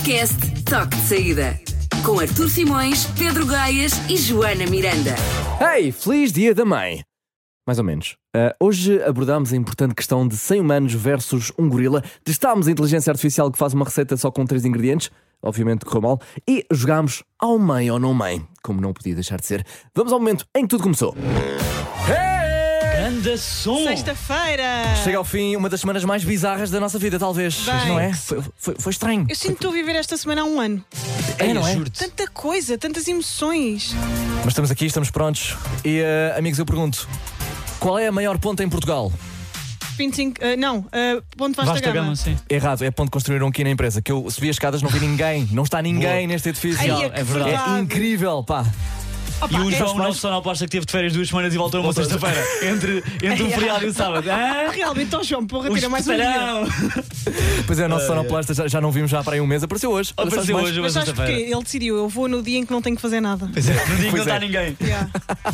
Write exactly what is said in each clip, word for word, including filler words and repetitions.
Podcast Toque de Saída. Com Artur Simões, Pedro Gaias e Joana Miranda. Hey, feliz dia da mãe! Mais ou menos. Uh, hoje abordámos a importante questão de cem humanos versus um gorila. Testámos a inteligência artificial que faz uma receita só com três ingredientes. Obviamente correu mal. E jogámos ao mãe ou não mãe, como não podia deixar de ser. Vamos ao momento em que tudo começou. Hey! Grande som! Sexta-feira! Chega ao fim uma das semanas mais bizarras da nossa vida, talvez. Bem, não é? Foi, foi, foi estranho. Eu sinto que estou a viver esta semana há um ano. É, não é? Tanta coisa, tantas emoções. Mas estamos aqui, estamos prontos. E, uh, amigos, eu pergunto: qual é a maior ponta em Portugal? vinte e cinco, uh, não, uh, ponto Vasta, Vasta Gama. Gama, sim. Errado, é ponto que construíram aqui na empresa. Que eu subi as escadas, não vi ninguém. Não está ninguém Boa. neste edifício. Ai, é, é verdade. É incrível, pá. Opa, E o é- João, nosso sonoplasta, que teve de férias duas semanas e voltou uma sexta-feira. Entre, entre um feriado e o sábado. Ah, Realmente, ó João, porra, o tira mais um dia. espetarão. Pois é, o nosso sonoplasta já, já não vimos já para aí um mês. Apareceu hoje. Olha, Apareceu sabes mais? hoje, uma Mas sabes porquê? sexta-feira. Ele decidiu, eu vou no dia em que não tenho que fazer nada. Pois é, no dia em que Pois não é. está ninguém. Yeah.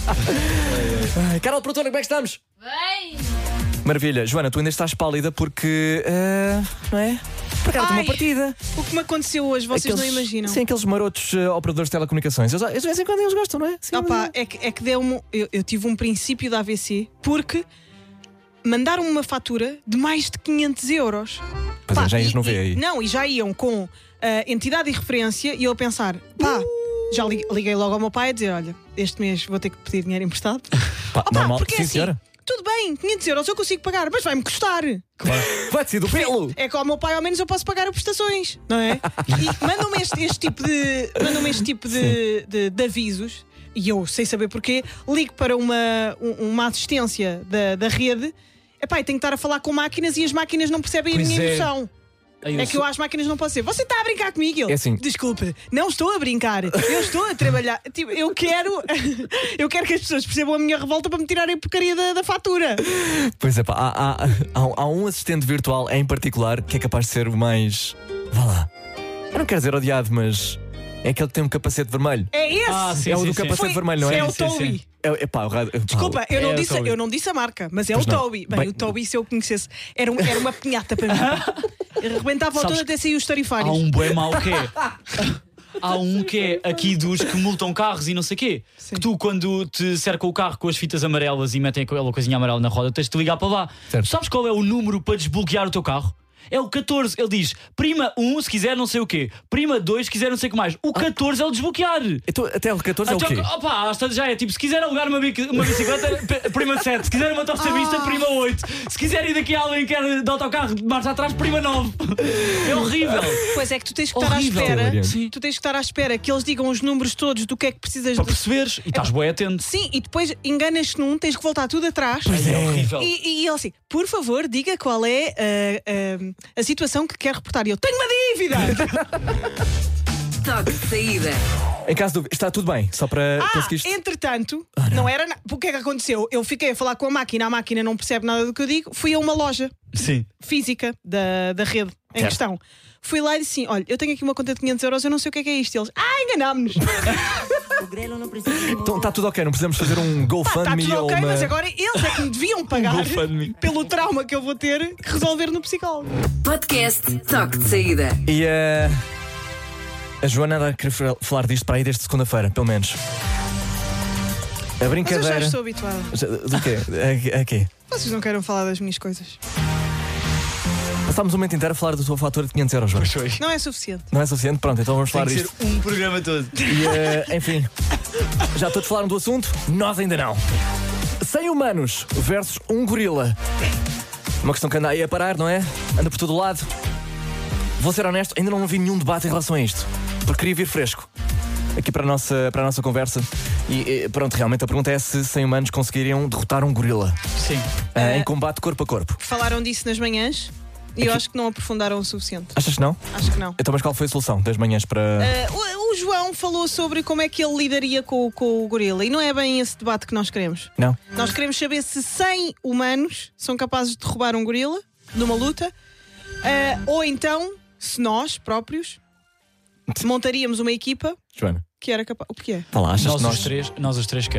Ai, Carol Produtora, como é que estamos? Bem! Maravilha. Joana, tu ainda estás pálida porque. uh, não é? Pagaram-te uma Ai. partida. O que me aconteceu hoje, vocês Aqueles- não imaginam. Sim, aqueles marotos uh, operadores de telecomunicações. Eles, eles de vez em quando eles gostam, não é? Sim, Opa, é que, é que deu-me. Eu, eu tive um princípio de A V C porque mandaram-me uma fatura de mais de quinhentos euros. Pois é, Pá, já ias e- não ver e- aí. Não, e já iam com uh, entidade e referência e eu a pensar, pá, já li- liguei logo ao meu pai a dizer: olha, este mês vou ter que pedir dinheiro emprestado. Pá, Opa, normal. porque é Sim, assim, senhora. tudo bem, quinhentos euros eu consigo pagar, mas vai-me custar. Vai-te ser do pelo. É que ao meu pai ao menos eu posso pagar as prestações, não é? E mandam-me este, este tipo de mandam-me este tipo de, de, de avisos e eu, sem saber porquê, ligo para uma, um- uma assistência da, da rede. Epá, e tenho que estar a falar com máquinas e as máquinas não percebem Pois a minha é. emoção. Ai, eu É que sou- eu às máquinas não posso ser. Você está a brincar comigo? Eu, É assim. desculpe, não estou a brincar. Eu estou a trabalhar. Tipo, eu quero eu quero que as pessoas percebam a minha revolta para me tirarem a porcaria da, da fatura. Pois é, pá, há, há, há, há um assistente virtual em particular que é capaz de ser o mais. Vá lá. Eu não quero dizer odiado, mas. É aquele que tem um capacete vermelho. É esse. Ah, sim, É o sim, do sim. capacete Foi- vermelho, não é? é o Sim, sim, Toby. sim. É, é pá, o rádio. Desculpa, eu não, É o disse, Toby. eu não disse a marca, mas é Pois o não. Toby. Bem, Bem- o Toby, se eu conhecesse, era, um- era uma pinhata para mim. Arrebentava Sabes toda até sair os tarifários. Há um bué mau que é. Há um que é aqui dos que multam carros e não sei o quê. Sim. Que tu, quando te cercam o carro com as fitas amarelas e metem aquela coisinha amarela na roda, tens de te ligar para lá. Certo. Sabes qual é o número para desbloquear o teu carro? É o catorze. Ele diz: prima um se quiser não sei o quê, prima dois se quiser não sei o que mais. O catorze é o desbloquear. Então, até o catorze é o Então, quê? opa, às tantas já é tipo: se quiser alugar uma, bici- uma bicicleta, p- prima sete, se quiser uma torça-vista, prima oito, se quiser ir daqui a alguém que quer de autocarro de marcha atrás, prima nove. É horrível. Pois é que tu tens que estar à Horrível. espera. Sim. Tu tens que estar à espera que eles digam os números todos do que é que precisas Para de. perceberes, e estás bué atento. Sim, e depois enganas-te num, tens que voltar tudo atrás. É horrível. E, e ele assim, por favor, diga qual é ah, ah, a situação que quer reportar. E eu tenho uma dívida! Toque de Saída. Em caso de dúvida, está tudo bem? Só para Ah, conseguiste. entretanto, não era nada. O que é que aconteceu? Eu fiquei a falar com a máquina, a máquina não percebe nada do que eu digo. Fui a uma loja Sim. física da, da rede em Certo. questão. Fui lá e disse assim: olha, eu tenho aqui uma conta de quinhentos euros, eu não sei o que é que é isto. E eles, ah, enganámos-nos. Então está tudo ok, não precisamos fazer um Está GoFundMe tudo ou ok, uma. mas agora eles é que me deviam pagar GoFundMe. pelo trauma que eu vou ter que resolver no psicólogo. Podcast Toque de Saída. E uh, a Joana anda a querer fa- falar disto para aí desde segunda-feira, pelo menos. A Mas eu brincadeira. já estou habituada. Já- Do quê? A, a quê? Vocês não querem falar das minhas coisas. Passámos o momento inteiro a falar da tua fatura de quinhentos euros, Joana. Não é suficiente. Não é suficiente? Pronto, então vamos Tem falar que disto. ser um programa todo. E, uh, enfim, já todos falaram do assunto? Nós ainda não. cem humanos versus um gorila. Uma questão que anda aí a parar, não é? Anda por todo lado. Vou ser honesto, ainda não vi nenhum debate em relação a isto. Porque queria vir fresco aqui para a nossa, para a nossa conversa. E eh, pronto, realmente a pergunta é se cem humanos conseguiriam derrotar um gorila Sim. eh, em combate corpo a corpo. Falaram disso nas manhãs e eu acho que não aprofundaram o suficiente. Achas que não? Acho que não. Então, mas qual foi a solução das manhãs para. Uh, o, o João falou sobre como é que ele lidaria com, com o gorila e não é bem esse debate que nós queremos. Não? Nós queremos saber se cem humanos são capazes de derrubar um gorila numa luta uh, ou então se nós próprios montaríamos uma equipa Joana, que era capaz. O que é? fala, achas Nós que nós. os três, nós os três esquece.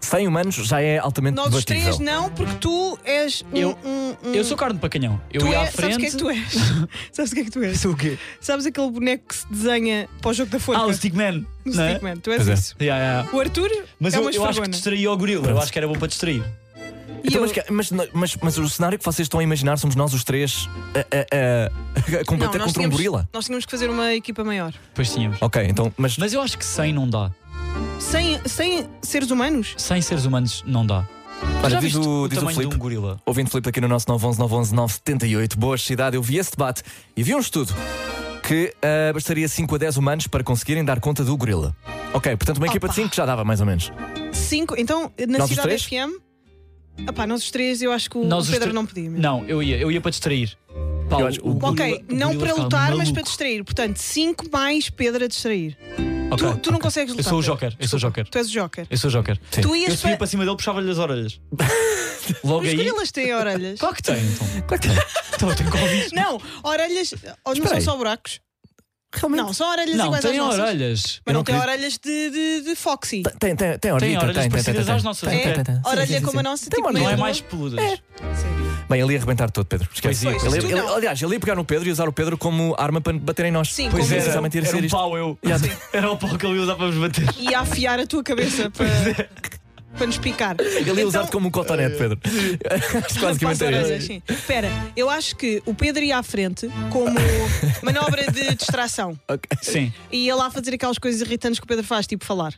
cem humanos já é altamente Nós os debatível. três não, porque tu és um. Eu- um, um- Eu sou carne para canhão. Eu tu ia é- à Sabes o que é frente. que tu és? Sabes o que é que tu és? Sou o quê? Sabes aquele boneco que se desenha para o jogo da forca? Ah, o Stickman. No não é? Stickman. Tu és Pois é. isso. Yeah, yeah. O Arthur Mas é eu, uma eu acho que esfregona. distraía o gorila. Eu acho que era bom para distrair. E Então, eu- mas, que- mas, mas, mas o cenário que vocês estão a imaginar somos nós os três a, a, a, a combater Não, nós contra um tínhamos- gorila? Nós tínhamos que fazer uma equipa maior. Pois tínhamos. Ok, então, mas Mas eu acho que cem não dá. Sem, sem seres humanos? cem seres humanos não dá. olha, Já diz viste o, o diz o tamanho Filipe, de um gorila? ouvindo Filipe aqui no nosso nove onze nove onze nove sete oito, boa cidade, eu vi esse debate e vi um estudo que ah, bastaria cinco a dez humanos para conseguirem dar conta do gorila. Ok, portanto uma equipa de Opa. cinco já dava mais ou menos. Cinco. Então, na Nós os cidade três? F M. Opá, nós os três, eu acho que o Nós os Pedro três- não podia. mesmo. Não, eu ia. Eu ia para distrair. Pá, Eu acho- o gorila- Ok, o não gorila para ficava lutar, mas maluco. para distrair. Portanto, cinco mais Pedro a distrair. Ok, tu tu não ok. consegues Eu lutar. sou o Pedro. Joker. Eu sou o Desculpa, Joker. Tu és o Joker. Eu sou o Joker. Sim. Tu Eu ias subia para. para cima dele, puxava-lhe as orelhas. Logo Os aí. gorilas têm orelhas. Claro que tem, então. Claro que tem. Então eu tenho Covid. Não, orelhas. oh, Não Espera são aí. só buracos. Realmente. Não, são orelhas Não, iguais às tem nossas. orelhas. Mas Eu não, não tem acredito. orelhas de, de, de Foxy. Tem, tem, tem, tem Tem orelha, orelhas tem, tem, tem, parecidas tem, às tem. nossas. Tem, É. tem, tem, tem. Orelha Sim, sim, como sim. a nossa, Tem tipo uma Não é orelha. mais peludas. Sim. Bem, ele ia arrebentar todo, Pedro. Esquece. Pois ia, Ele- pois ele- tu não. aliás, ele ia pegar no Pedro e usar o Pedro como arma para bater em nós. Sim, Pois como era, Precisamente ia era ser um isto. pau eu. Yeah. Era o pau que ele ia usar para nos bater. E a afiar a tua cabeça para, para nos picar. Ele ia usar-te como um cotonete, Pedro. Acho que basicamente Para as era orelhas, isso. sim. Espera, eu acho que o Pedro ia à frente como manobra de distração. Ok. Sim. E ia lá fazer aquelas coisas irritantes que o Pedro faz, tipo falar.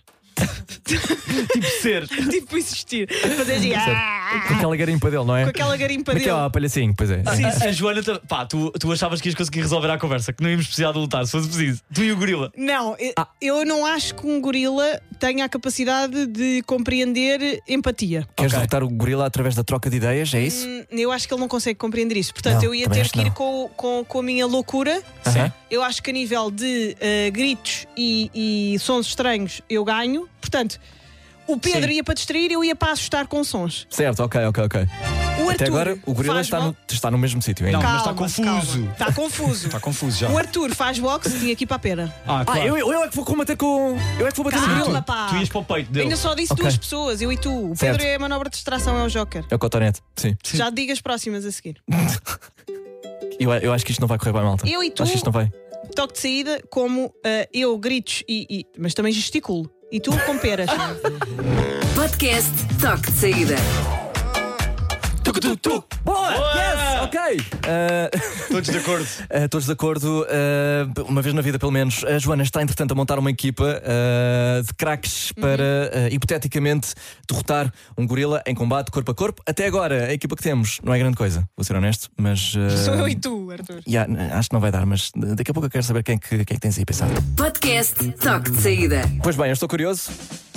Tipo ser. Tipo existir. Fazer assim, ah, Com aquela garimpa dele, não é? com aquela garimpa dele. Aquela palhacinho, pois é. A, a Joana, ta- pá, tu, tu achavas que ias conseguir resolver a conversa, que não íamos precisar de lutar, se fosse preciso. Tu e o gorila. Não, eu, Ah. eu não acho que um gorila tenha a capacidade de compreender empatia. Queres Ok. derrotar o gorila através da troca de ideias? É isso? Hum, Eu acho que ele não consegue compreender isso. Portanto, Não, eu ia também ter acho que ir não. com, com, com a minha loucura. Aham. Eu acho que a nível de uh, gritos e, e sons estranhos eu ganho. Portanto, o Pedro Sim. ia para distrair, eu ia para assustar com sons. Certo, ok, ok, ok. O Até Arthur agora o gorila faz está bo- no, está no mesmo sítio ainda. Não. Calma, mas está confuso. calma. Está confuso. Está confuso já. O Arthur faz boxe, tinha que ir para a pera. Ah, Ah, claro. eu, eu é que vou combater com. Eu é que vou bater no Calma, gorila. pá. Tu ias para o peito dele. Ainda só disse Ok. duas pessoas, eu e tu. O Pedro Certo. é a manobra de distração, é o Joker. É o cotonete, sim. Já diga as próximas a seguir. Eu, eu acho que isto não vai correr bem, malta. Eu e tu- Acho que isto não vai. Toque de saída, como uh, eu gritos e, e- mas também gesticulo. E tu com peras. Podcast Toque de Saída. Boa! Boa! Yes! Ok! Ah, Todos de acordo. ah, todos de acordo, ah, uma vez na vida pelo menos. A Joana está entretanto a montar uma equipa ah, de craques para ah, hipoteticamente derrotar um gorila em combate corpo a corpo. Até agora a equipa que temos não é grande coisa, vou ser honesto, mas. ah, Sou eu e tu, Arthur. yeah, acho que não vai dar, mas daqui a pouco eu quero saber quem é que, quem é que tens aí pensado. Podcast Toque de Saída. Pois bem, eu estou curioso.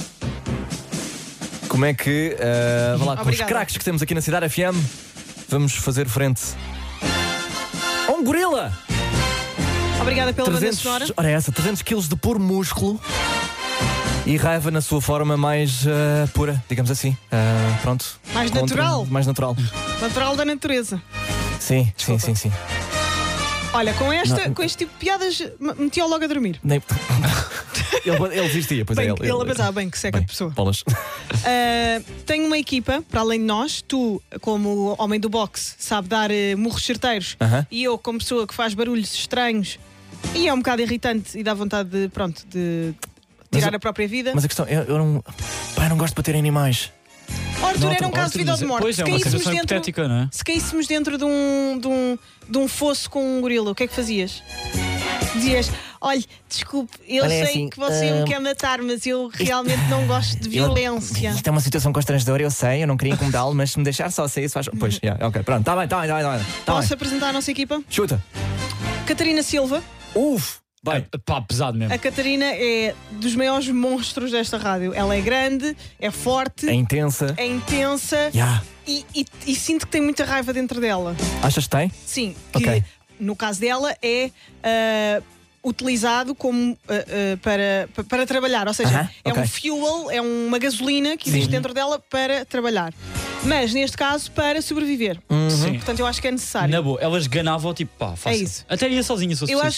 Como é que, ah, vá lá, com os Obrigada. craques que temos aqui na Cidade F M, vamos fazer frente a um gorila? Obrigada pela banda trezentos, sonora. ora é essa, trezentos quilos de puro músculo e raiva na sua forma mais ah, pura, digamos assim. Ah, pronto. Mais Contra- natural. Mais natural. Natural da natureza. Sim, sim, sim, sim. Olha, com, esta, Não. com este tipo de piadas, me- meti-o logo a dormir. Nem... ele, ele desistia, pois Bem, é. ele a pensar, bem, que seca Bem, de pessoa. bolas. Uh, tenho uma equipa, para além de nós, tu, como homem do boxe, sabe dar uh, murros certeiros, Aham. e eu, como pessoa que faz barulhos estranhos, e é um bocado irritante e dá vontade de, pronto, de tirar Mas- a própria vida. Mas a questão, eu, eu não. Pá, eu não gosto de bater em animais. Arthur, Não, era um caso Arthur, de vida ou de morte. Pois é, se, uma caíssemos situação dentro, hipotética, não é? se caíssemos dentro de um, de, um, de um fosso com um gorila, o que é que fazias? Dizias, olha, desculpe, eu Olha, é sei assim, que você ah, me quer matar, mas eu realmente não gosto de violência. Isto é uma situação constrangedora, eu sei, eu não queria incomodá-lo, mas se me deixar só sair, isso faz. Pois, yeah, ok, pronto, está bem, está bem, está bem. Tá bem, tá Posso bem. apresentar a nossa equipa? Chuta. Catarina Silva. Uf! Bem, É, pá, pesado mesmo. A Catarina é dos maiores monstros desta rádio. Ela é grande, é forte, é intensa. é intensa Yeah. e, e- e sinto que tem muita raiva dentro dela. Achas que tem? Sim, que Ok. no caso dela é ah, utilizado como ah, ah, para, pa- para trabalhar. Ou seja, Aham, é ok. um fuel, é uma gasolina que existe Sim. dentro dela para trabalhar. Mas neste caso, para sobreviver. Uhum. Sim. Portanto, eu acho que é necessário. Na boa, elas ganavam tipo, pá, fácil. É isso. Até ia sozinha, se fosse Eu preciso. acho que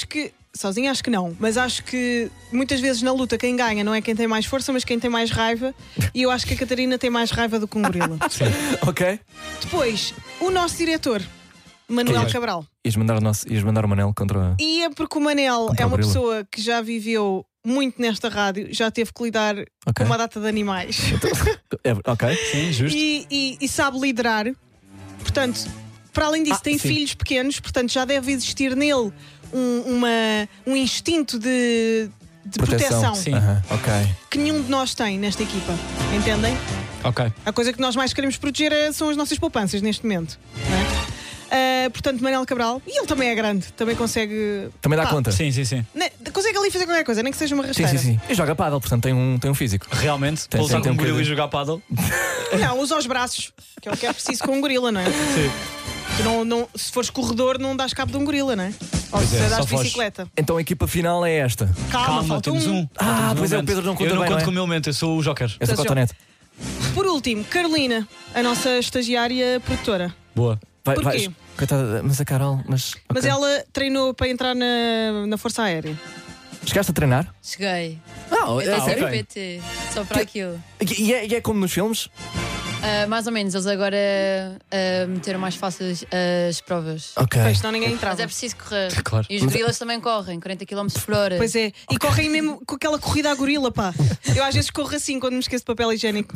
sozinha acho que não, mas acho que muitas vezes na luta quem ganha não é quem tem mais força, mas quem tem mais raiva. E eu acho que a Catarina tem mais raiva do que um gorila. Ok. Depois, o nosso diretor, Manuel Que- Cabral. Ias mandar o, nosso, ias mandar o Manel contra. E é porque o Manel Contra é o uma gorila. pessoa que já viveu muito nesta rádio, já teve que lidar Ok. com uma data de animais É, ok. Sim, justo. e, e- e sabe liderar. Portanto, para além disso, Ah, tem sim. filhos pequenos, portanto, já deve existir nele um, uma- um instinto de, de proteção, Sim. Aham, ok. que nenhum de nós tem nesta equipa. Entendem? Ok. A coisa que nós mais queremos proteger é- são as nossas poupanças neste momento. Não é? Ah, portanto, Manel Cabral, e ele também é grande, também consegue. Também dá Pá, conta. Sim, sim, sim. ne- Consegue ali fazer qualquer coisa, nem que seja uma Sim, rasteira. sim, sim. E joga pádel, portanto tem um, tem um físico. Realmente, Tem- para lutar tem- tem com um um gorila e bocadinho. jogar paddle. Não, usa os braços, que é o que é preciso com um gorila, não é? Sim. Tu não, não- se fores corredor, não dás cabo de um gorila, não é? Ou Pois se é, dás só de foges. bicicleta. Então a equipa final é esta. Calma, Calma, falta temos um. um. Ah, Falta-nos um pois é, o elemento. Pedro não conta Eu não bem, conto não é? com o meu elemento, eu sou o Joker. És o Então, cotonete. Por último, Carolina, a nossa estagiária produtora. Boa. Vai, Porquê? vais- Coitada, mas a Carol, mas. Mas ok. ela treinou para entrar na, na Força Aérea. Chegaste a treinar? Cheguei. Não, Eu é dei sério. P T, só para aquilo. E e é, e é como nos filmes? Ah, mais ou menos, eles agora ah, meteram mais fáceis as provas. Ok. Pois, senão ninguém entrava. Mas é preciso correr. Claro. E os gorilas também correm, quarenta quilómetros por hora. Pois é, e correm mesmo com aquela corrida à gorila, pá. Eu às vezes corro assim quando me esqueço de papel higiênico.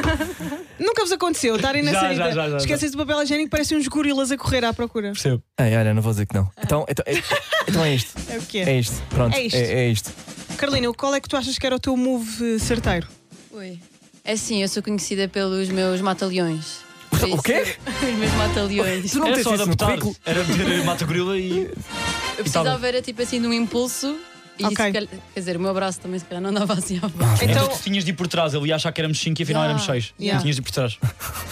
Nunca vos aconteceu estarem na Já, sanita, já, já, já, esquecem-se de papel higiênico, parecem uns gorilas a correr à procura. Percebo. Ei, olha, não vou dizer que não. Então, então, é, então é isto. É o que É é. isto. Pronto. É isto. É, é isto. Carolina, qual é que tu achas que era o teu move eh, certeiro? Ui. É assim, eu sou conhecida pelos meus matalhões. Por O quê? isso, Os meus matalhões. Tu não Era tens só isso no adaptar. currículo? Era meter mata gorila e. Eu precisava era tipo assim de um impulso. E Ok. se calhar- quer dizer, o meu braço também se calhar não andava assim à frente. Então Então, tu tinhas de ir por trás, ele ia achar que éramos cinco e afinal Yeah. éramos seis. Yeah. Tinhas de ir por trás.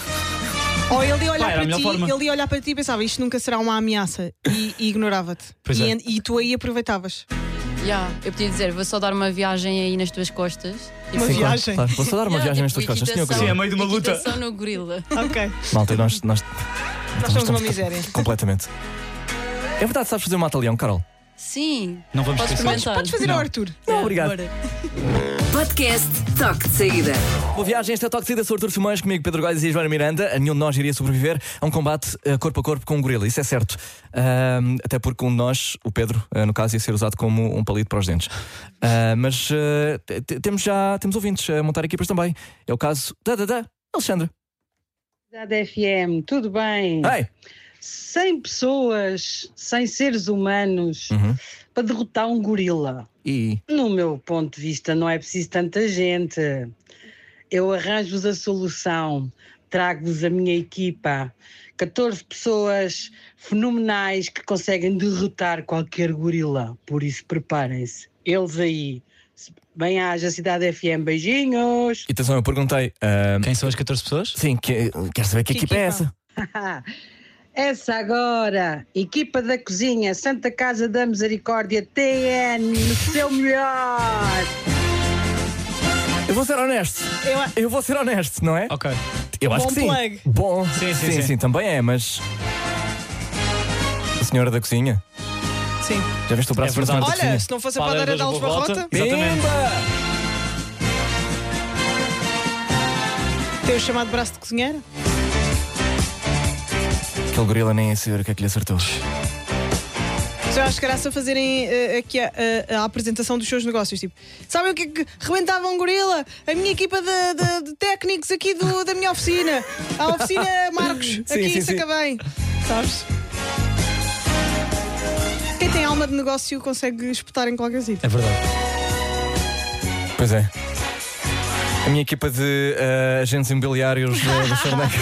ou ele ia olhar Pá, era a para melhor ti, forma. ele ia olhar para ti e pensava, isto nunca será uma ameaça, e, e ignorava-te. Pois e, é. en- e tu aí aproveitavas. Yeah, eu podia dizer, vou só dar uma viagem aí nas tuas costas. Uma Tipo, Sim, claro, viagem. claro. Vou só dar uma yeah, viagem nas tipo, tuas costas, senhor equitação- Sim, a gorila. meio de uma luta. equitação no gorila. Ok. Malta, nós. Nós, Nós somos uma miséria. completamente. É verdade, sabes fazer um mata-leão, Carol? Sim. Não vamos Podes esquecer. experimentar. Podes fazer Não. ao Arthur. Não, obrigado. Bora. Podcast Toque de Saída. Boa viagem, este é o Toque de Saída, sou Artur Simões, comigo Pedro Góis e Joana Miranda. Nenhum de nós iria sobreviver a um combate eh, corpo a corpo com um gorila, isso é certo. Ahm, até porque um de nós, o Pedro, eh, no caso, ia ser usado como um palito para os dentes. Ah, mas eh, t- t- temos já temos ouvintes a montar equipas também. É o caso da da da Alexandra. Da F M, tudo bem? Ei! cem pessoas, cem seres humanos Uhum. para derrotar um gorila. E No meu ponto de vista, não é preciso tanta gente. Eu arranjo-vos a solução, trago-vos a minha equipa. catorze pessoas fenomenais que conseguem derrotar qualquer gorila. Por isso, preparem-se. Eles aí. Bem-haja, Cidade F M. Beijinhos! E atenção, eu perguntei. ahm, Quem são as catorze pessoas? sim, que, quero saber que, Que equipa é equipa? essa? Essa agora, equipa da cozinha, Santa Casa da Misericórdia, T N, no seu melhor. Eu vou ser honesto. Eu, Eu vou ser honesto, não é? Ok. Eu acho Bom que sim. plug. Bom. Sim, sim, sim, sim. sim, também é, mas. A senhora da cozinha. sim. Já viste o braço É da senhora da verdade. cozinha? Olha, se não fosse a Padeira padeira de da Alves Barrota. Barrota, Exatamente. Pimba! tem o chamado braço de cozinheira. Aquele gorila nem ia saber o que é que lhe acertou. Mas eu acho graça fazerem eh, aqui a, a- a apresentação dos seus negócios. Tipo, sabem o que é que rebentava um gorila? A minha equipa de, de- de técnicos aqui do- da minha oficina. A oficina Marcos, Sim, aqui sim, em sim. Sacavém. Sabes? Quem tem alma de negócio consegue espetar em qualquer sítio. É verdade. Pois é. A minha equipa de eh, agentes imobiliários eh, do Charneca.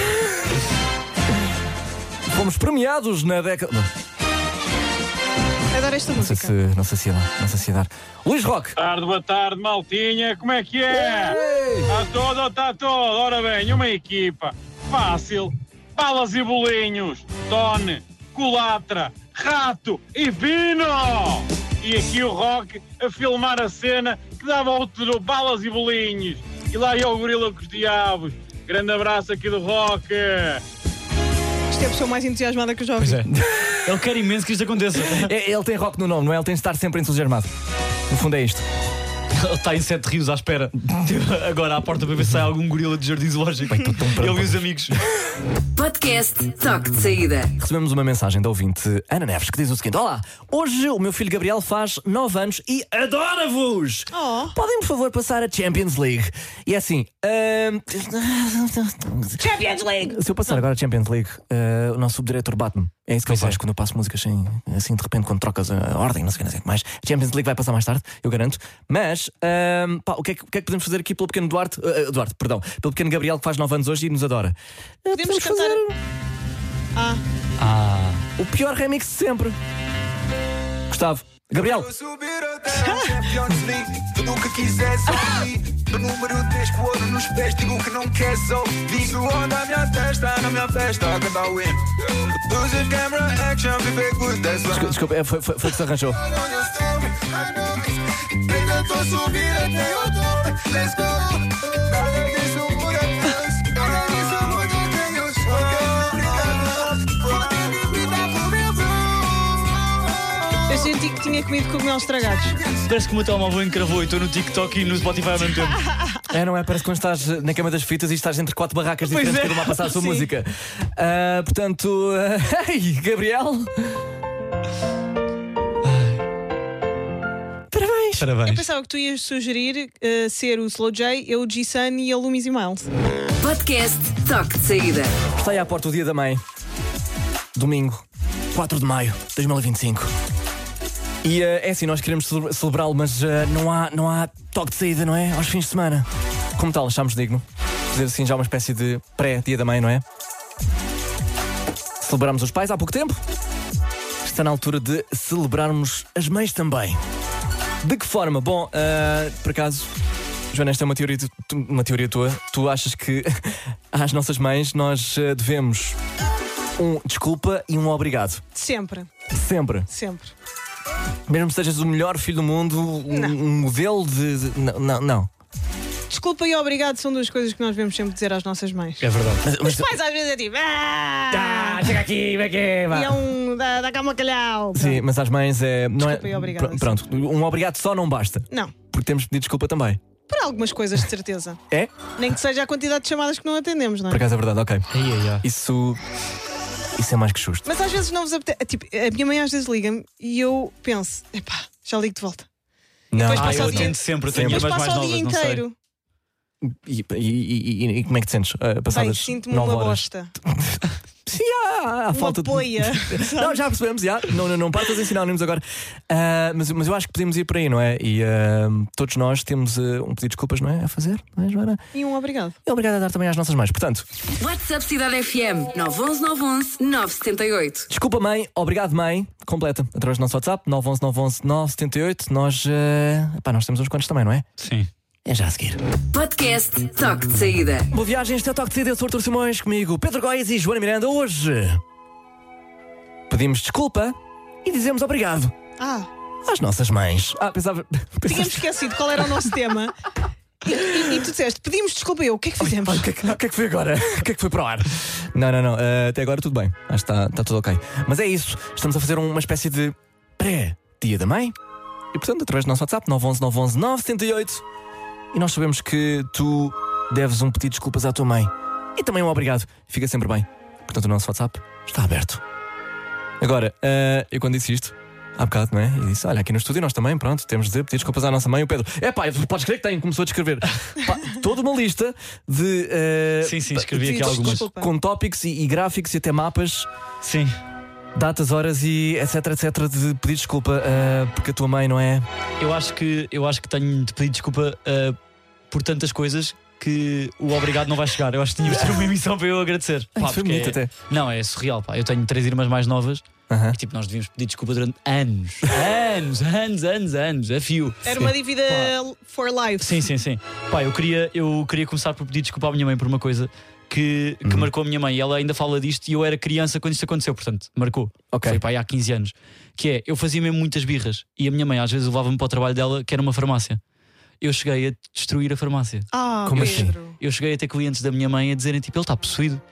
Fomos premiados na década. Adoro esta Não sei música. se, não sei se ia lá, não sei se ia dar. Luís Roque! Boa tarde, boa tarde, maltinha, como é que é? Está todo, está todo. Ora bem, uma equipa fácil, balas e bolinhos, Tone, Culatra, Rato e Pino! E aqui o Rock a filmar a cena que dava outro balas e bolinhos. E lá ia o gorila com os diabos. Grande abraço aqui do Rock. Esta é a pessoa mais entusiasmada que eu já ouvi. Pois é. Ele quer imenso que isto aconteça. É, ele tem rock no nome, não é? Ele tem de estar sempre entusiasmado. No fundo é isto. Ele está em Sete Rios à espera. Agora à porta para ver se sai algum gorila de jardim zoológico. Bem, tô tão pronto. Ele e os amigos. Podcast Toque de Saída. Recebemos uma mensagem da ouvinte Ana Neves que diz o seguinte: olá, hoje o meu filho Gabriel faz nove anos e adora-vos! Oh. Podem, por favor, passar a Champions League? E é assim. ahm, Champions League! Se eu passar agora a Champions League, ah, o nosso subdiretor bate-me. É isso que Pois eu é. faço quando eu passo músicas sem, assim de repente, quando trocas a ordem, não sei o que, não sei o que mais. A Champions League vai passar mais tarde, eu garanto. Mas ahm, pá, o, que é que, o que é que podemos fazer aqui pelo pequeno Duarte? ah, Duarte, perdão, pelo pequeno Gabriel que faz nove anos hoje e nos adora? Ah, Podemos cantar. Ah, Ah. o pior remix de sempre. Gustavo. Gabriel. Subir até a Champions League, tudo o que quiseres ouvir. O número três com ouro nos pés, digo o que não queres ouvir. Isso onda a minha testa, na minha festa, a cantar win. Losing camera action, viver good, that's why. Desculpa, desculpa, é, foi, foi, foi que se arranjou. Ainda tô subir até o topo, let's go. Nada disso muda mais, nada disso muda quem eu sou. Obrigado, vou ter que brindar por meu bro. eu senti que tinha comido cogumelos estragados. Parece que o meu telemóvel encravou e estou no TikTok e no Spotify ao mesmo tempo. É, não é? Parece que quando estás na cama das fitas e estás entre quatro barracas Pois diferentes, é. cada uma a passar a sua Sim. música. Ah, portanto, ah, ei, Gabriel. Parabéns. Eu Parabéns. pensava que tu ias sugerir uh, ser o Slow J, eu o G-Sun e ele o Missy Miles. Podcast Toque de Saída. Está aí à porta o dia da mãe. Domingo, quatro de maio de dois mil e vinte e cinco. E ah, é assim, nós queremos cele- celebrá-lo, mas ah, não, há, não há toque de saída, não é? Aos fins de semana. Como tal, achámos digno fazer assim já uma espécie de pré-dia da mãe, não é? Celebramos os pais há pouco tempo. Está na altura de celebrarmos as mães também. De que forma? Bom, ah, por acaso, Joana, esta é uma teoria, tu- tu- uma teoria tua. Tu achas que às nossas mães nós ah, devemos um desculpa e um obrigado? Sempre, Sempre. sempre. Mesmo que sejas o melhor filho do mundo, um, Não. um modelo de. de- não, não, não. Desculpa e obrigado são duas coisas que nós devemos sempre dizer às nossas mães. É verdade. Mas, Os mas- pais às vezes é tipo. Ah, Ah, chega aqui, vem aqui, e é vá. um. Dá, dá cá uma calhau. Sim, mas às mães é. Não Desculpa é e obrigado, pr- Pronto, um obrigado só não basta. Não, Porque temos de pedir desculpa também. por algumas coisas de certeza. É? Nem que seja a quantidade de chamadas que não atendemos, não Por é? acaso é verdade, ok. Ai, ai, ai. Isso. Isso é mais que justo. Mas às vezes não vos apetece. Tipo, a minha mãe às vezes liga-me e eu penso, epá, já ligo de volta. Não. depois Ah, passa eu o dia- atendo sempre, eu tenho Depois irmãs mais passa o novas, dia não sei. inteiro. E, e- e- e como é que te sentes? ah, Bem, passadas sinto-me nove uma horas. bosta. Sim, há, há Uma falta de. poia. Não, já percebemos, já. Não, não, não partas em sinónimos agora. Ah, mas, mas eu acho que podemos ir por aí, não é? E ah, todos nós temos ah, um pedido de desculpas, não é? A fazer, não é, Joana? E um obrigado. E obrigado a dar também às nossas mães. Portanto, WhatsApp Cidade F M nove um um nove um um nove sete oito. desculpa, mãe, obrigado, mãe. Completa através do nosso WhatsApp, nove um um nove um um nove sete oito. Nós, ah, pá, nós temos uns quantos também, não é? Sim. É já a seguir. Podcast Toque de Saída. Boa viagem, este é o Toque de Saída. Eu sou o Artur Simões, comigo Pedro Góes e Joana Miranda. Hoje pedimos desculpa e dizemos obrigado Ah, às nossas mães. Ah, pensava. tínhamos esquecido qual era o nosso tema. E, e- e tu disseste, pedimos desculpa eu, o que é que fizemos? Olha, o que, é que- o que é que foi agora? O que é que foi para o ar? Não, não, não. ah, até agora tudo bem. Acho que está, está tudo ok. Mas é isso. Estamos a fazer uma espécie de pré-dia da mãe. E portanto, através do nosso WhatsApp, nove um um nove um um nove sete oito. E nós sabemos que tu deves um pedido de desculpas à tua mãe. E também um obrigado. Fica sempre bem. Portanto, o nosso WhatsApp está aberto. Agora, ah, eu quando disse isto, há bocado, não é? E disse: olha, aqui no estúdio nós também, pronto, temos de pedir desculpas à nossa mãe. O Pedro, é pá, podes crer que tem, começou a descrever pá, toda uma lista de. ah, Sim, sim, escrevi aqui Pedidos de algumas. desculpa. com tópicos e, e gráficos e até mapas, Sim. datas, horas e etc, etc, de pedir desculpa ah, porque a tua mãe não é. Eu acho que, eu acho que tenho de pedir desculpa ah, por tantas coisas que o obrigado não vai chegar. Eu acho que tínhamos de ter uma emissão para eu agradecer. Ai, Pá, foi porque bonito é- até. Não, é surreal, pá. Eu tenho três irmãs mais novas Aham. e tipo, nós devíamos pedir desculpa durante anos. Anos, anos, anos, anos, a fio. Era uma dívida for life. Sim, sim, sim. Pá, eu queria, eu queria começar por pedir desculpa à minha mãe por uma coisa que, que Uhum. marcou a minha mãe. E ela ainda fala disto e eu era criança quando isto aconteceu, portanto, marcou. Ok. Foi pá, aí há quinze anos. Que é, eu fazia mesmo muitas birras e a minha mãe às vezes levava-me para o trabalho dela, que era uma farmácia. Eu cheguei a destruir a farmácia. Ah, Como Pedro. assim? Eu cheguei a ter clientes da minha mãe a dizerem tipo, ele está possuído.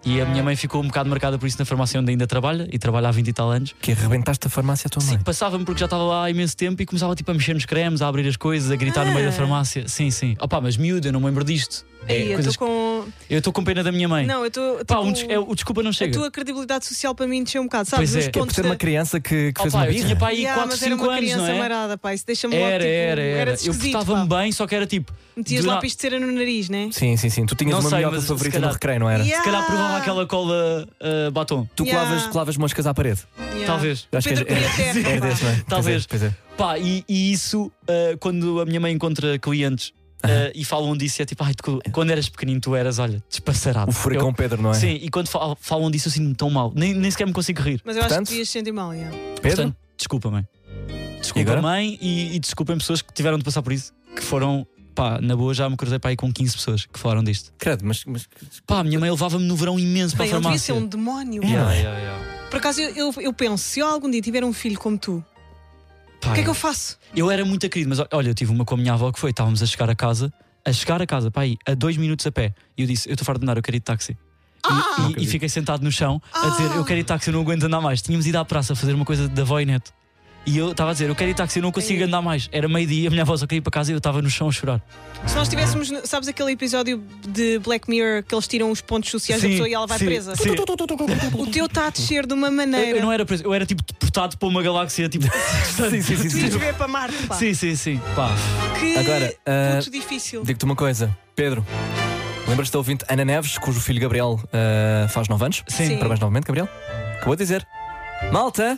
E a minha mãe ficou um bocado marcada por isso na farmácia onde ainda trabalha, e trabalha há vinte e tal anos. Que arrebentaste a farmácia à tua mãe? Sim, passava-me porque já estava lá há imenso tempo e começava tipo a mexer nos cremes, a abrir as coisas, a gritar Ah. no meio da farmácia. Sim, sim. Opá, mas miúdo, eu não me lembro disto. É, Aí, eu coisas... estou com. Eu estou com pena da minha mãe. Não, eu estou. Pá, um des... é, o desculpa não A chega. tua credibilidade social para mim desceu um bocado, sabes? Pois é. Os Que é Que é por pontos ser da- uma criança que, que fez Opa, uma eu birra? tinha para aí Yeah, quatro, mas era cinco uma anos, criança não é? marada, pá. Isso deixa-me logo, Era, tipo, era, era. Eu esquisito, portava-me pá. bem, só que era tipo. Metias do lá na- pisto de cera no nariz, né? Sim, sim, sim. Tu tinhas Não uma sei, minhoca mas se favorita calhar- no recreio, não era? Yeah. Se calhar provava aquela cola ah, batom. Tu Yeah. colavas, colavas moscas à parede. Yeah. Talvez. Eu acho Pedro que és, queria terra, é, é pá. desse, não é? Talvez. Pois é, pois é. Pá, e, e isso, ah, quando a minha mãe encontra clientes ah, e falam disso, é tipo, ai, tu, quando eras pequenino, tu eras, olha, despassarado. O furacão Eu- Pedro, não é? Sim, e quando fal- falam disso, eu sinto-me tão mal. Nem, nem sequer me consigo rir. Mas eu acho Portanto- que devias sentir mal, yeah. Pedro? Portanto, desculpa, mãe. E Desculpa, agora? mãe, e, e desculpem pessoas que tiveram de passar por isso, que foram, pá, na boa já me cruzei para aí com quinze pessoas que falaram disto. Credo, mas, mas Pá, a minha mãe levava-me no verão imenso para Bem, a ele devia ser farmácia. um demónio. Yeah, yeah, yeah. Por acaso, eu, eu, eu penso, se eu algum dia tiver um filho como tu, Pá, o que é que eu faço? eu era muito querido, mas olha, eu tive uma com a minha avó que foi, estávamos a chegar a casa, a chegar a casa, pá, aí, a dois minutos a pé, e eu disse, eu estou farto de andar, eu quero ir de táxi. Ah! E, e, e fiquei sentado no chão a dizer, Ah! eu quero ir de táxi, eu não aguento andar mais. Tínhamos ido à praça fazer uma coisa da avó e neto. E eu estava a dizer, eu quero ir de táxi, eu não consigo Ei. andar mais. Era meio-dia, a minha avó só queria ir para casa e eu estava no chão a chorar. Se nós tivéssemos, sabes aquele episódio de Black Mirror que eles tiram os pontos sociais da Sim, pessoa e ela vai sim, presa? sim. O teu está a descer de uma Eu, maneira. eu não era preso, eu era tipo deportado para uma galáxia tipo. sim, sim, sim, Tu ias sim. ver para Marte, pá. Sim, sim, sim. Pá. Que Agora, ah, muito difícil. Digo-te uma coisa, Pedro. Lembras-te da ouvinte Ana Neves, cujo filho Gabriel ah, faz nove anos? Sim. Sim. Parabéns novamente, Gabriel. Acabou de dizer. Malta,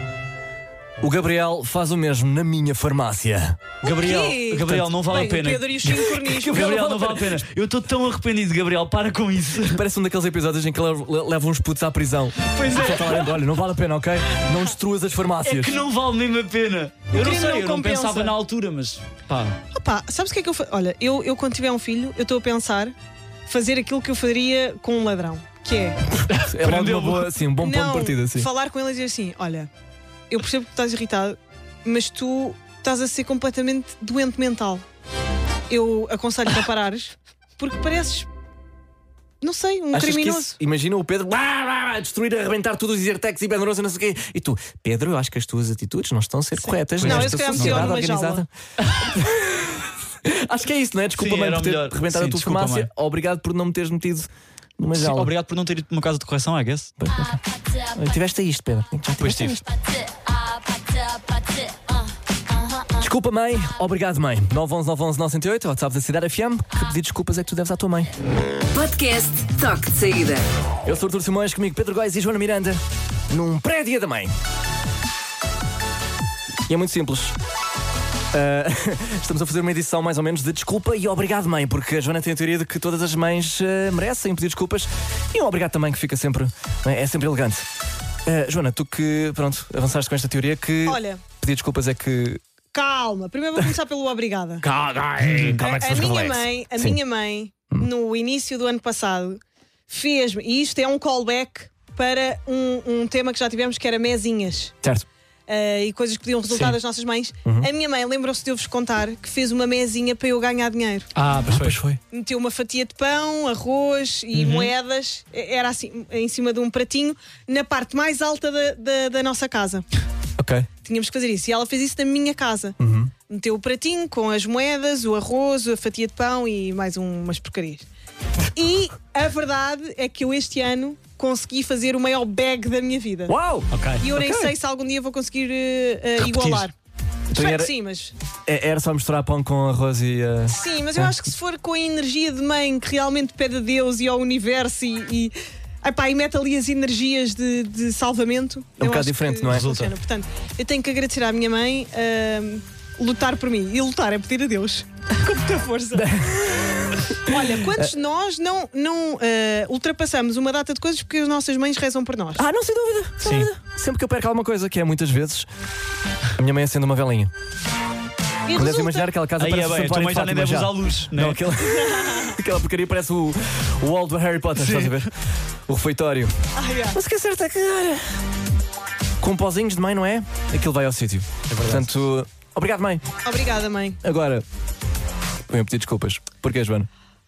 o Gabriel faz o mesmo na minha farmácia. Gabriel, quê? Gabriel, não vale Bem, a pena. O Pedro e os cinco cornis. Gabriel, não vale a pena. Eu estou tão arrependido, Gabriel, para com isso. Parece um daqueles episódios em que ele leva uns putos à prisão. Pois Só é. está lá dentro, olha, não vale a pena, ok? Não destruas as É farmácias. que não vale mesmo a pena. Eu não crime sei, não eu não compensa. pensava na altura, mas pá. Opa, sabes o que é que eu faço? Olha, eu, eu quando tiver um filho, eu estou a pensar fazer aquilo que eu faria com um ladrão. Que é É logo uma Prendeu-me. boa, assim, um bom ponto de não, partida. Assim. falar com ele e dizer assim: olha, eu percebo que tu estás irritado, mas tu estás a ser completamente doente mental. Eu aconselho-te a parares porque pareces, não sei, um Achas que criminoso. isso- imagina o Pedro blá, blá, a destruir, a arrebentar tudo, os Zertex e Pedroso e não sei o quê. E tu, Pedro, eu acho que as tuas atitudes não estão a ser corretas. Não, nesta eu se calhar metia-o sociedade numa organizada. Acho que é isso, não é? Desculpa, Sim, mãe, era por ter melhor. arrebentado Sim, a tua desculpa, farmácia. mãe. Obrigado por não me teres metido numa Sim, jaula. obrigado por não ter ido para uma casa de correção, I guess. Tiveste isto, Pedro. Já Pois tiveste tive. isto. Desculpa, mãe. Obrigado, mãe. nove um um nove um um nove zero oito, WhatsApp da Cidade F M. Que pedir desculpas é que tu deves à tua mãe. Podcast Toque de Saída. Eu sou o Artur Simões, comigo Pedro Góis e Joana Miranda, num pré-dia da mãe. E é muito simples. Ah, estamos a fazer uma edição mais ou menos de desculpa e obrigado, mãe, porque a Joana tem a teoria de que todas as mães ah, merecem pedir desculpas e um obrigado também que fica sempre, é sempre elegante. Ah, Joana, tu que, pronto, avançaste com esta teoria que Olha, pedir desculpas é que. calma, primeiro vou começar pelo obrigada. Calma, calma A, a minha mãe, a minha mãe, no início do ano passado, fez-me, e isto é um callback para um, um tema que já tivemos que era mesinhas. Certo. Uh, e coisas que podiam resultar Sim. das nossas mães. A minha mãe lembrou-se de eu vos contar que fez uma mesinha para eu ganhar dinheiro. Ah, Ah, pois foi. Meteu uma fatia de pão, arroz e moedas, era assim, em cima de um pratinho, na parte mais alta da, da, da nossa casa. Ok. Tínhamos que fazer isso. E ela fez isso na minha casa. Meteu o pratinho com as moedas, o arroz, a fatia de pão e mais um, umas porcarias. E a verdade é que eu este ano consegui fazer o maior bag da minha vida. Uau! ok. E eu nem Ok. sei se algum dia vou conseguir uh, uh, igualar. Então Espero era- que sim, mas. É- Era só misturar pão com arroz e. ah, Sim, mas eu acho que se for com a energia de mãe que realmente pede a Deus e ao universo e. e... Ai pá, e mete ali as energias de, de salvamento. É um eu bocado acho diferente, que não é? funciona. Portanto, eu tenho que agradecer à minha mãe ahm, lutar por mim. E lutar é pedir a Deus. Com muita força. Olha, quantos de nós não, não ah, ultrapassamos uma data de coisas porque as nossas mães rezam por nós? Ah, não, sem dúvida. Sem Sim. dúvida. Sempre que eu perco alguma coisa, que é muitas vezes, a minha mãe acende uma velinha. E Não deves resulta. imaginar aquela casa Aí é parece o bem, a tua Santuário mãe de já nem Fátima deve usar luz, né? Não, aquela, aquela porcaria parece o, o wall do Harry Potter, estás a ver? O refeitório. Ah, yeah. Mas o que é certo é que, olha, com pozinhos de mãe, não é? Aquilo vai ao sítio. Portanto, obrigado, mãe. Obrigada, mãe. Agora, venho pedir desculpas. Porquê, Joana?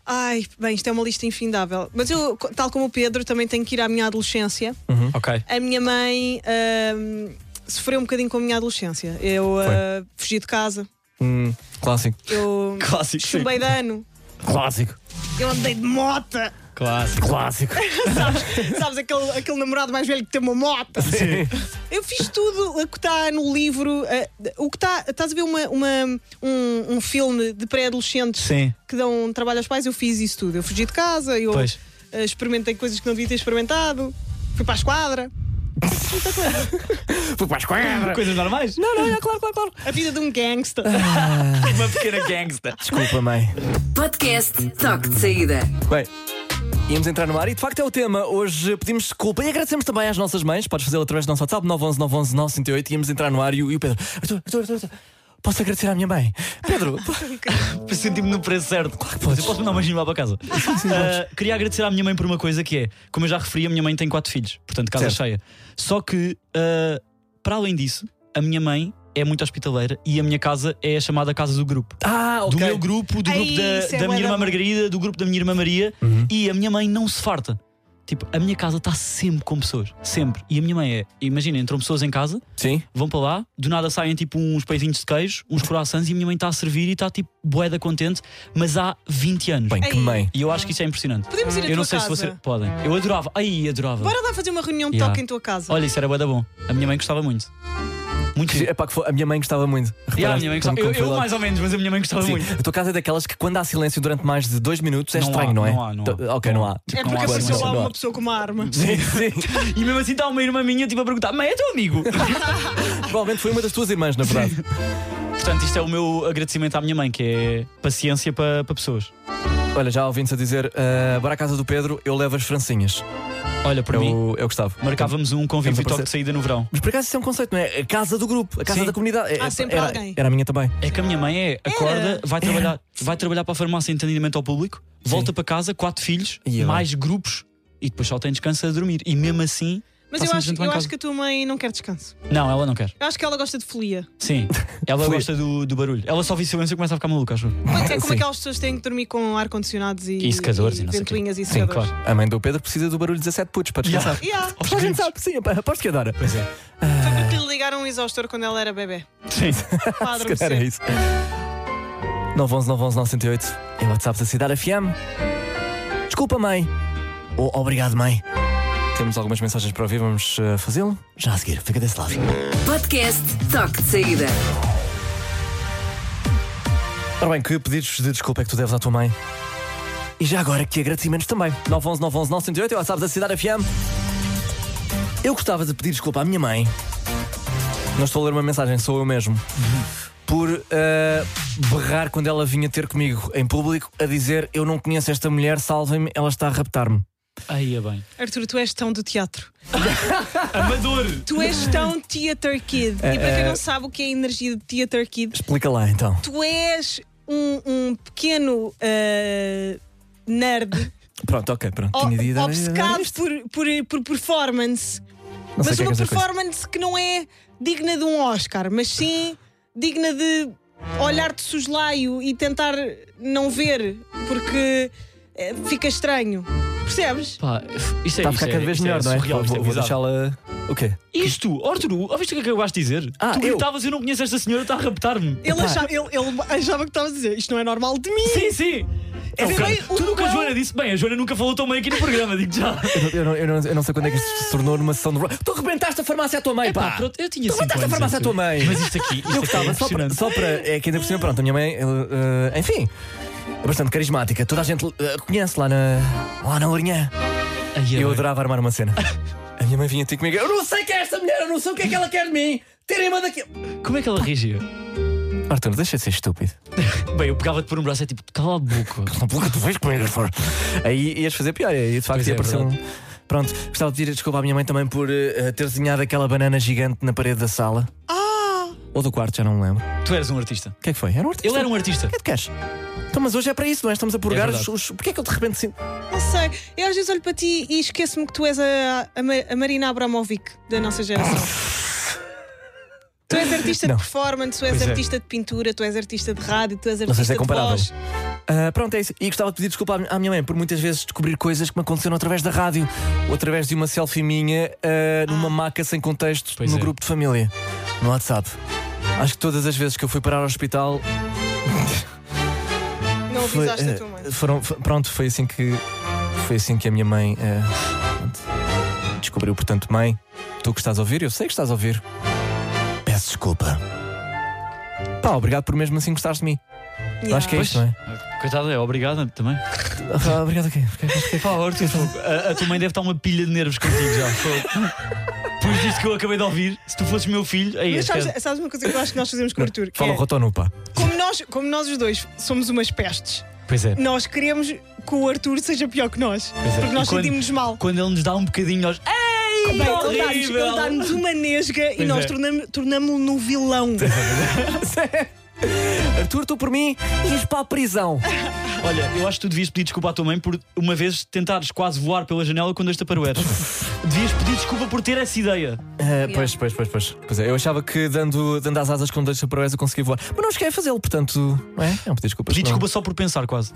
Ai, bem, isto é uma lista infindável. Mas eu, tal como o Pedro, também tenho que ir à minha adolescência. Uhum. Ok. A minha mãe ahm, sofreu um bocadinho com a minha adolescência. Eu ah, fugi de casa. Hum, clássico. Eu Clássico. sim. chumbei de ano. Clássico. Eu andei de mota. Clássico. Clássico. sabes sabes aquele, aquele namorado mais velho que tem uma moto? Sim. Eu fiz tudo o que está no livro. ah, o que está. Estás a ver uma, uma- um, um filme de pré-adolescentes Sim. que dão um trabalho aos pais? Eu fiz isso tudo. Eu fugi de casa, eu Pois. ah, experimentei coisas que não devia ter experimentado. Fui para a esquadra. Muita coisa. Fui para a esquadra. Coisas normais? Não, não, é claro, claro, claro. A vida de um gangster. Uma pequena gangsta. Desculpa, mãe. Podcast Toque de Saída. Bem, íamos entrar no ar e de facto é o tema. Hoje pedimos desculpa e agradecemos também às nossas mães. Podes fazê-lo através do nosso WhatsApp nove um um nove um um nove zero oito. Íamos entrar no ar e o, e o Pedro. Arthur, Arthur, Arthur, Arthur, posso agradecer à minha mãe? Pedro, Senti-me no preço certo. Claro que podes. Eu posso mandar uma gimba para casa. Uh, queria agradecer à minha mãe por uma coisa que é, como eu já referi, a minha mãe tem quatro filhos, portanto, casa Certo. cheia. Só que, uh, para além disso, a minha mãe é muito hospitaleira e a minha casa é a chamada casa do grupo. ah, ok. Do meu grupo, do Ai, grupo da, isso é da bué minha da irmã bom. Margarida, do grupo da minha irmã Maria. Uhum. E a minha mãe não se farta. Tipo, a minha casa está sempre com pessoas. Sempre. E a minha mãe é, imagina, entram pessoas em casa, Sim. vão para lá, do nada saem tipo uns peitinhos de queijo, uns croissants e a minha mãe está a servir e está tipo bué contente, mas há vinte anos. Bem, que Ei. mãe. E eu acho que isso é impressionante. Podemos ir à Eu não tua sei casa? se você. Podem. Eu adorava. Ai, adorava. Bora lá fazer uma reunião de Yeah. toque em tua casa. Olha, isso era bué da bom. A minha mãe gostava muito. Muito. É pá, que foi- a minha mãe gostava muito. Yeah, a Reparaste minha mãe como- gostava. Eu, como foi eu logo? mais ou menos, mas a minha mãe gostava Sim, muito. a tua casa é daquelas que quando há silêncio durante mais de dois minutos é Não estranho, há, não é? não há, não há. Então, ok, não há. É não porque há apareceu silêncio, lá não há. uma pessoa com uma arma. Sim, sim. E mesmo assim está uma irmã minha tipo a perguntar: mãe, é teu amigo? Provavelmente foi uma das tuas irmãs, na verdade. Portanto, isto é o meu agradecimento à minha mãe, que é paciência para, para pessoas. Olha, já ouvintes a dizer, ah, bora à casa do Pedro, eu levo as francinhas. Olha, por mim, Eu, eu gostava. marcávamos um convívio e Vamos toque de saída no verão. Mas por acaso isso é um conceito, não é? A casa do grupo, a casa Sim. da comunidade. Há É- sempre era, alguém. Era a minha também. É que a minha mãe é, acorda, vai trabalhar, vai trabalhar para a farmácia em atendimento ao público, volta para casa, quatro filhos, E eu? mais grupos e depois só tem descanso a dormir. E mesmo assim. Mas está eu sempre acho, gente lá em eu casa. acho que a tua mãe não quer descanso. Não, ela não quer. Eu acho que ela gosta de folia. Sim, ela Fui. gosta do, do barulho. Ela só vê silêncio e começa a ficar maluca, acho. É como Sim. aquelas pessoas que têm que dormir com ar-condicionados e, E secadores e não sei o quê. ventoinhas e Sim, secadores. claro. A mãe do Pedro precisa do barulho de dezassete putos para descansar. Yeah. Aos Toda a gente gritos. sabe, sim, aposto que adora. Pois é. Foi porque lhe ligaram um exaustor quando ela era bebê. Sim. Para Se calhar é adormecer. isso. nove um um nove um um nove zero oito é o WhatsApp da Cidade F M. Desculpa, mãe. Ou obrigado, mãe. Temos algumas mensagens para ouvir, vamos uh, fazê-lo já a seguir. Fica desse lado. Podcast Toque de Saída. Ora bem, que pedidos de desculpa é que tu deves à tua mãe? E já agora, que agradecimentos também. nove um um nove um um nove zero oito é o WhatsApp da Cidade F M. Eu gostava de pedir desculpa à minha mãe. Não estou a ler uma mensagem, sou eu mesmo. Por uh, berrar quando ela vinha ter comigo em público a dizer: eu não conheço esta mulher, salvem-me, ela está a raptar-me. Aí é bem. Arthur, tu és tão do teatro. Amador! Tu és tão theater kid. É, E para quem é. não sabe o que é a energia de theater kid, Explica lá então. tu és um, um pequeno ah, nerd Pronto, ok, pronto. o- Tinha de dar- obcecado isto. por, por, por performance. Não sei Mas o que é uma que queres dizer com isso. performance que não é digna de um Oscar, mas sim digna de olhar de soslaio e tentar não ver, porque eh, fica estranho. Percebes? Pá, isto é, Está a isto ficar é- cada vez isto melhor, é não é? surreal, Vou, isto é vou bizarro. deixá-la. O quê? Isto, Arthur, ouviste o que é que eu acabaste de dizer? Ah, tu eu? gritavas, eu não conheço esta senhora, está a raptar-me. Ele achava, ele, ele achava que estava a dizer isto não é normal de mim. Sim, sim. É Não, bem, cara, o tudo o que a não- Joana disse, bem, a Joana nunca falou tão bem aqui no programa, digo já. Eu não, eu, não, eu não sei quando é que isto se tornou numa sessão de. Tu rebentaste a farmácia à tua mãe, Pá, pá! pronto, eu tinha Tu cinco rebentaste a anos, farmácia à Arthur. tua mãe! Mas isto aqui, isto Eu aqui é gostava, só para, impressionante. só para. É que ainda por cima, pronto, a minha mãe, eh, eh, enfim, é bastante carismática. Toda a gente eh, conhece lá na. lá na Lourinhã. Ai, Eu ai. adorava armar uma cena. A minha mãe vinha ter comigo. Eu não sei quem é esta mulher, eu não sei o que é que ela quer de mim. Tirem-me daqui. Como é que ela reagia? Arthur, deixa de ser estúpido. Bem, eu pegava-te por um braço e é tipo, cala a boca. Não pelo que tu vês comigo fora. Aí ias fazer pior. Aí de facto Pois ia é, aparecer um. verdade. Pronto, gostava de pedir desculpa à minha mãe também por eh, ter desenhado aquela banana gigante na parede da sala. Ah! Ou do quarto, já não me lembro. Tu eras um artista. O que é que foi? Era um artista. Ele era um artista. O que é que queres? Então, mas hoje é para isso, não é? Estamos a purgar É os, verdade. os. Porquê é que eu de repente sinto. Não sei. Eu às vezes olho para ti e esqueço-me que tu és a, a, Ma- a Marina Abramovic da nossa geração. Tu és artista Não. de performance, tu és Pois é. artista de pintura, tu és artista de rádio, tu és Não sei se artista é de comparável. voz. Uh, pronto, é isso. E gostava de pedir desculpa à minha mãe por muitas vezes descobrir coisas que me aconteceram através da rádio ou através de uma selfie minha uh, numa maca sem contexto Pois no é. grupo de família, no WhatsApp. Acho que todas as vezes que eu fui parar ao hospital. Não Foi, avisaste a eh, tua mãe. foram, f- pronto, foi assim que foi assim que a minha mãe eh, pronto, descobriu. Portanto, mãe, tu que estás a ouvir, eu sei que estás a ouvir. Peço desculpa. Pá, obrigado por mesmo assim gostares de mim. Eu acho que é Pois. isto, não é? Coitada, é obrigada também. Ah, obrigado, ok. Pá, Arthur, fogo. a, a tua mãe deve estar uma pilha de nervos contigo já. Fogo. Por isto que eu acabei de ouvir, se tu fosses meu filho, aí Mas esquece. sabes, sabes uma coisa que eu acho que nós fazemos com o Arthur? Que Fala é, Rotonu, pá. como, nós, como nós os dois somos umas pestes, Pois é. nós queremos que o Arthur seja pior que nós. Pois é. Porque nós E quando- sentimos-nos mal. Quando ele nos dá um bocadinho, nós. Ei! Bem, ele dá-nos- horrível! ele dá-nos uma nesga e Pois nós é. tornamo- tornamo-lo no vilão. Arthur, tu por mim ias para a prisão. Olha, eu acho que tu devias pedir desculpa à tua mãe por uma vez tentares quase voar pela janela com dois taparoeiros. Devias pedir desculpa por ter essa ideia. Ah, pois, pois, pois, pois. Pois é, eu achava que dando, dando as asas com dois chaparões eu conseguia voar. Mas não cheguei a fazê-lo, portanto, não é? É um pedir desculpas. Pedir não. desculpa só por pensar, quase.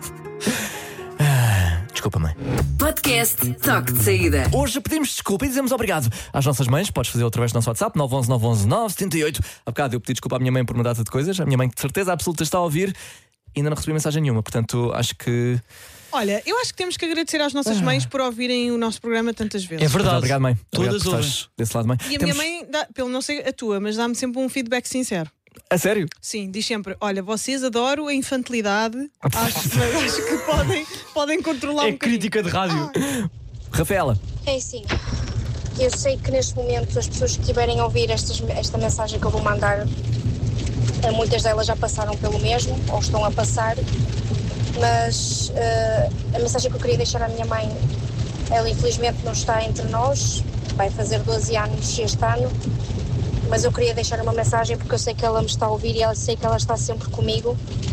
Desculpa, mãe. Podcast Toque de Saída. Hoje pedimos desculpa e dizemos obrigado às nossas mães. Podes fazer através do nosso WhatsApp nove um um nove um um nove sete oito. Há bocado eu pedi desculpa à minha mãe por uma data de coisas. A minha mãe, de certeza absoluta, está a ouvir e ainda não recebi mensagem nenhuma. Portanto, acho que. Olha, eu acho que temos que agradecer às nossas mães por ouvirem o nosso programa tantas vezes. É verdade. Muito obrigado, mãe. Todas obrigado por ouvem. estares desse lado, mãe. E a Temos- minha mãe, dá, pelo não sei a tua, mas dá-me sempre um feedback sincero. A sério? Sim, diz sempre: olha, vocês adoram a infantilidade, acho, mas acho que podem, podem controlar um É bocadinho. crítica de rádio. Rafaela. É assim, eu sei que neste momento as pessoas que estiverem a ouvir estas, esta mensagem que eu vou mandar, eh, muitas delas já passaram pelo mesmo ou estão a passar, mas eh, a mensagem que eu queria deixar à minha mãe, ela infelizmente não está entre nós, vai fazer doze anos este ano, mas eu queria deixar uma mensagem porque eu sei que ela me está a ouvir e eu sei que ela está sempre comigo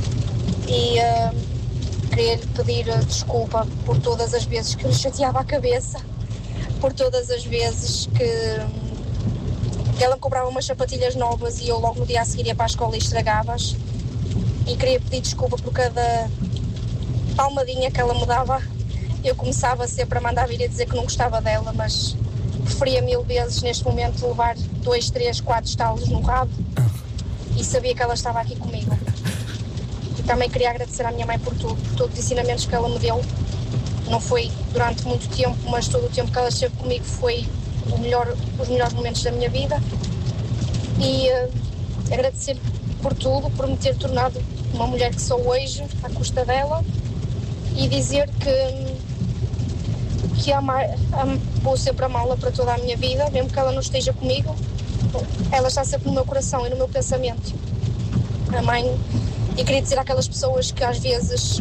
e eh, queria lhe pedir eh, desculpa por todas as vezes que lhe chateava a cabeça, por todas as vezes que, que ela me comprava umas sapatilhas novas e eu logo no dia a seguir ia para a escola e estragava-as, e queria pedir desculpa por cada palmadinha que ela me dava. Eu começava sempre a mandar vir e dizer que não gostava dela, mas preferia mil vezes neste momento levar dois, três, quatro estalos no rabo e sabia que ela estava aqui comigo. E também queria agradecer à minha mãe por tudo, por todos os ensinamentos que ela me deu. Não foi durante muito tempo, mas todo o tempo que ela esteve comigo foi o melhor, os melhores momentos da minha vida. E uh, agradecer por tudo, por me ter tornado uma mulher que sou hoje, à custa dela, e dizer que que amar, am, vou sempre amá-la para toda a minha vida, mesmo que ela não esteja comigo, ela está sempre no meu coração e no meu pensamento. A mãe, e queria dizer àquelas pessoas que às vezes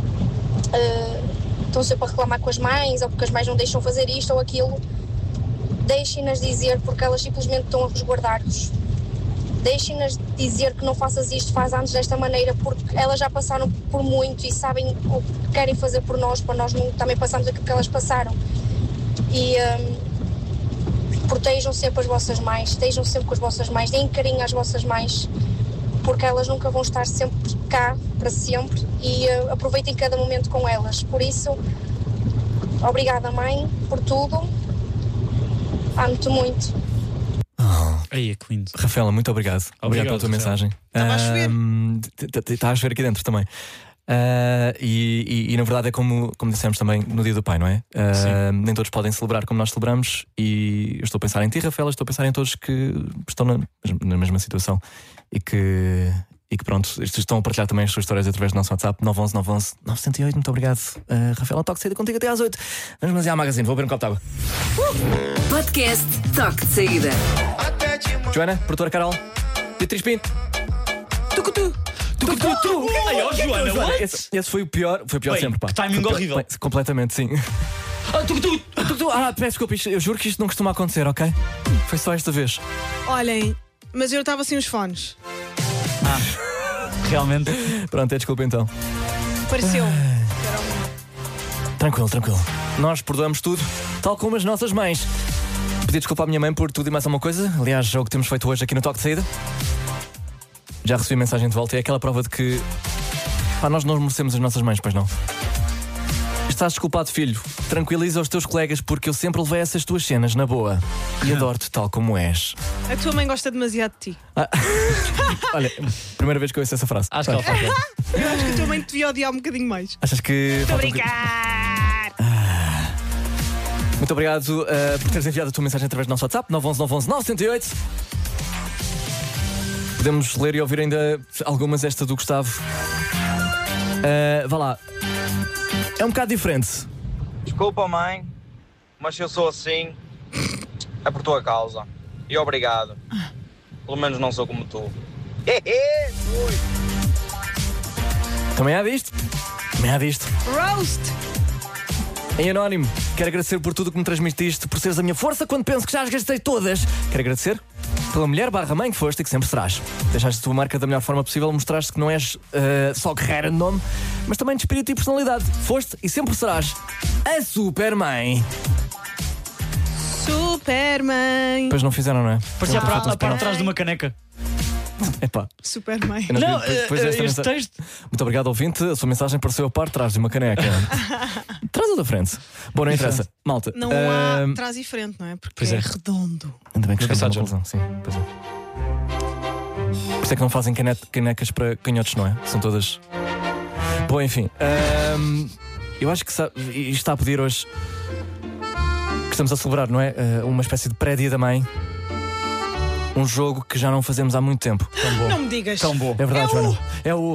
uh, estão sempre a reclamar com as mães, ou porque as mães não deixam fazer isto ou aquilo, deixem-nas dizer, porque elas simplesmente estão a resguardar-vos. Deixem-nas dizer que não faças isto, faz antes desta maneira, porque elas já passaram por muito e sabem o que querem fazer por nós, para nós não, também passarmos aquilo que elas passaram. E um, protejam sempre as vossas mães, estejam sempre com as vossas mães, deem carinho às vossas mães, porque elas nunca vão estar sempre cá para sempre, e uh, aproveitem cada momento com elas. Por isso, obrigada, mãe, por tudo. Amo-te muito. Aí é que lindo. Rafaela, muito obrigado. Obrigado, pela tua Rafael. mensagem. Estava a chover. Ahm, t- t- Está a chover aqui dentro também. Ah, e, e- e, na verdade é como, como dissemos também no Dia do Pai, não é? Ah, nem todos podem celebrar como nós celebramos. E eu estou a pensar em ti, Rafaela, estou a pensar em todos que estão na, na mesma situação e que, e que pronto, estão a partilhar também as suas histórias através do nosso WhatsApp nove um um nove um um nove sete oito. Muito obrigado, Ah, Rafaela. Toque de saída contigo até às oito. Vamos fazer a magazine, vou beber um copo de água. Podcast Toque de Saída. Joana, produtora Carol, Beatriz Pinto. Tucutu. Tucutu. Ai, ó, Joana, what? Esse, esse foi o pior, foi o pior Bem, sempre, pá. que timing Foi pior- horrível. bem, completamente, sim. Ah, tu, tu, Tucutu. Ah, peço desculpa, isto- eu juro que isto não costuma acontecer, ok? Foi só esta vez. Olhem, mas eu estava sem os fones. realmente. Pronto, é desculpa então. Pareceu. Tranquilo, tranquilo. Nós perdoamos tudo, tal como as nossas mães. Pedi desculpa à minha mãe por tudo e mais alguma coisa. Aliás, é o que temos feito hoje aqui no Toque de Saída. Já recebi mensagem de volta e é aquela prova de que Pá, nós não merecemos as nossas mães, pois não. Estás desculpado, filho. Tranquiliza os teus colegas porque eu sempre levei essas tuas cenas na boa. E adoro-te tal como és. A tua mãe gosta demasiado de ti. Ah. Olha, primeira vez que eu ouço essa frase. Acho que ela faz bem. Eu acho que a tua mãe te devia odiar um bocadinho mais. Achas que. Estou a falta um brincar! Ah. Muito obrigado uh, por teres enviado a tua mensagem através do nosso WhatsApp nove um um nove um um nove zero oito. Podemos ler e ouvir ainda algumas, esta do Gustavo. Uh, vá lá. É um bocado diferente. Desculpa, mãe, mas se eu sou assim, é por tua causa. E obrigado. Pelo menos não sou como tu. Também há disto. Também há disto. Roast! Em anónimo, quero agradecer por tudo que me transmitiste, por seres a minha força quando penso que já as gastei todas. Quero agradecer pela mulher barra mãe que foste e que sempre serás. Deixaste a tua marca da melhor forma possível, mostraste que não és uh, só guerreira de nome, mas também de espírito e personalidade. Foste e sempre serás a Supermãe. Supermãe. Depois não fizeram, não é? Parecia Não, para, faltam para esperar. trás de uma caneca. Epá. Supermãe. Eu não, Não, depois- depois eh, desta este mensa- texto. Muito obrigado, ouvinte. A sua mensagem apareceu a par de trás de uma caneca. Traz-a da frente. Bom, não interessa. Malta. Não ah, há trás e frente, não é? Porque Pois é é. redondo. Ainda bem que Nunca chegamos a uma sabes, conclusão. Sim, pois é. Por isso é que não fazem cane- canecas para canhotos, não é? São todas. Bom, enfim. ahm, eu acho que sa- isto está a pedir hoje que estamos a celebrar, não é? Ah, uma espécie de pré-dia da mãe. Um jogo que já não fazemos há muito tempo. Tão bom. Não me digas. Tão bom. É verdade, É o- Joana. É o.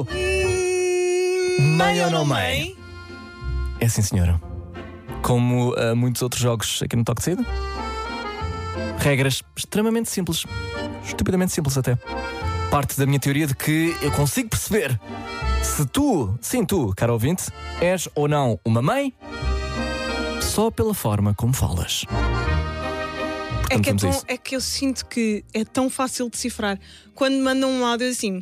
Hum, Mãe ou não mãe? É sim, senhora. Como ah, muitos outros jogos aqui no Toque de Saída. Regras extremamente simples. Estupidamente simples até. Parte da minha teoria de que eu consigo perceber se tu, sim tu, caro ouvinte, és ou não uma mãe só pela forma como falas. É Portanto, que, é, vamos a tão, isso. é que eu sinto que é tão fácil de decifrar. Quando me mandam um áudio assim: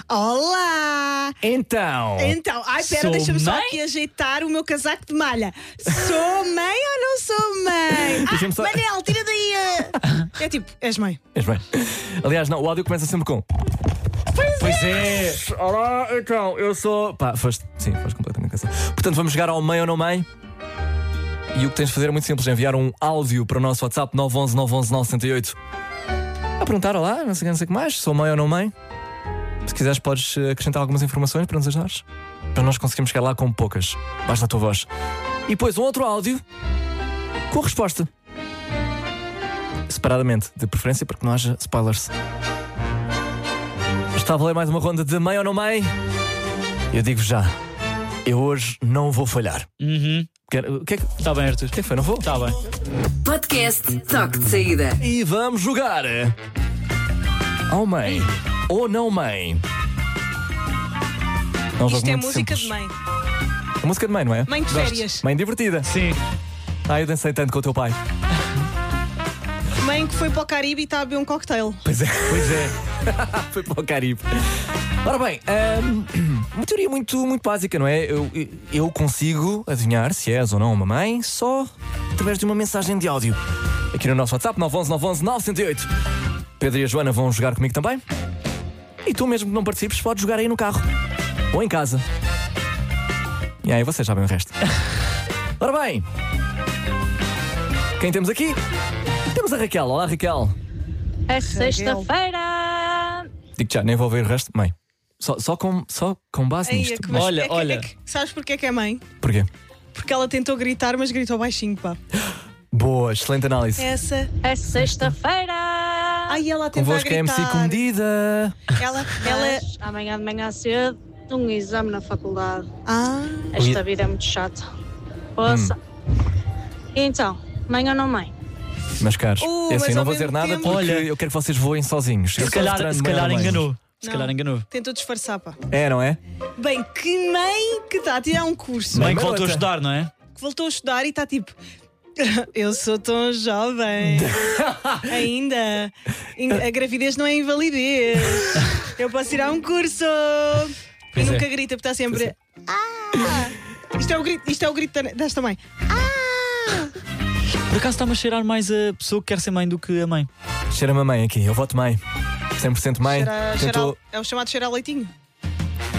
Olá! Então, Então, ai, pera, Sou deixa-me só mãe? aqui ajeitar o meu casaco de malha. Sou mãe ou não sou mãe? Deixa-me Ah, só- Manel, tira daí! a- É tipo, és mãe. és bem. Aliás, não, o áudio começa sempre com. Pois é. Olá, então, eu sou. Pá, foste. Sim, foste completamente cansado. Portanto, vamos jogar ao mãe ou não mãe. E o que tens de fazer é muito simples: enviar um áudio para o nosso WhatsApp nove um um nove um um nove zero oito a perguntar: olá, não sei, não sei o que mais, sou mãe ou não mãe. Se quiseres, podes eh, acrescentar algumas informações para nos ajudares. Para nós conseguirmos chegar lá com poucas. Basta a tua voz. E depois um outro áudio com a resposta. Separadamente, de preferência, para que não haja spoilers. Está a valer mais uma ronda de mãe ou não mãe? Eu digo já, eu hoje não vou falhar. Uhum. Quer- O que é que, o Está bem, Arthur. que é que foi? Não vou? Está bem. Podcast Toque de Saída. E vamos jogar ao mãe ou não mãe. É um jogo Isto é muito música simples. de mãe. É música de mãe, não é? Mãe de Gosto. férias. Mãe divertida. Sim. Ah, eu dancei tanto com o teu pai. Mãe que foi para o Caribe e está a beber um cocktail. Pois é, pois é. Foi para o Caribe. Ora bem, hum, uma teoria muito, muito básica, não é? Eu, eu consigo adivinhar se és ou não uma mãe só através de uma mensagem de áudio. Aqui no nosso WhatsApp, nove um um nove um um nove zero oito. Pedro e a Joana vão jogar comigo também. E tu, mesmo que não participes, podes jogar aí no carro ou em casa. E aí vocês sabem o resto. Ora bem, quem temos aqui? Temos a Raquel. Olá, Raquel. É sexta-feira! Digo já, nem vou ver o resto. Mãe, só, só, com, só com base Ei, é nisto. que- mas Olha, é que- olha. é que- sabes porquê que é mãe? Porquê? Porque ela tentou gritar, mas gritou baixinho, pá. Boa, excelente análise. Essa. É sexta-feira! Ai, ela a tentar Convosco é M C gritar. comedida. Ela, ela. Mas amanhã de manhã cedo, um exame na faculdade. Ah, Esta vida é muito chata. Ouça. Então, mãe ou não mãe? Meus caros, Uh, é assim, mas não ao vou dizer mesmo nada tempo- porque Olha. eu quero que vocês voem sozinhos. Eu Se sou calhar, veterano se de calhar mãe. enganou. Se Não. calhar enganou. tentou disfarçar, pá. É, não é? Bem, que mãe que está a tirar um curso. Mãe que marota. voltou a estudar, não é? Que voltou a estudar e está tipo. Eu sou tão jovem. Ainda. In- A gravidez não é invalidez. Eu posso tirar um curso. Pois e é. nunca grita, porque está sempre. Ah! Isto é o grito, isto é o grito da- desta mãe. Ah! Por acaso está-me a cheirar mais a pessoa que quer ser mãe do que a mãe. Cheira-me a mãe aqui, eu voto mãe. cem por cento mãe. Cheira- cheira Tentou... ao- é o chamado cheiro a leitinho.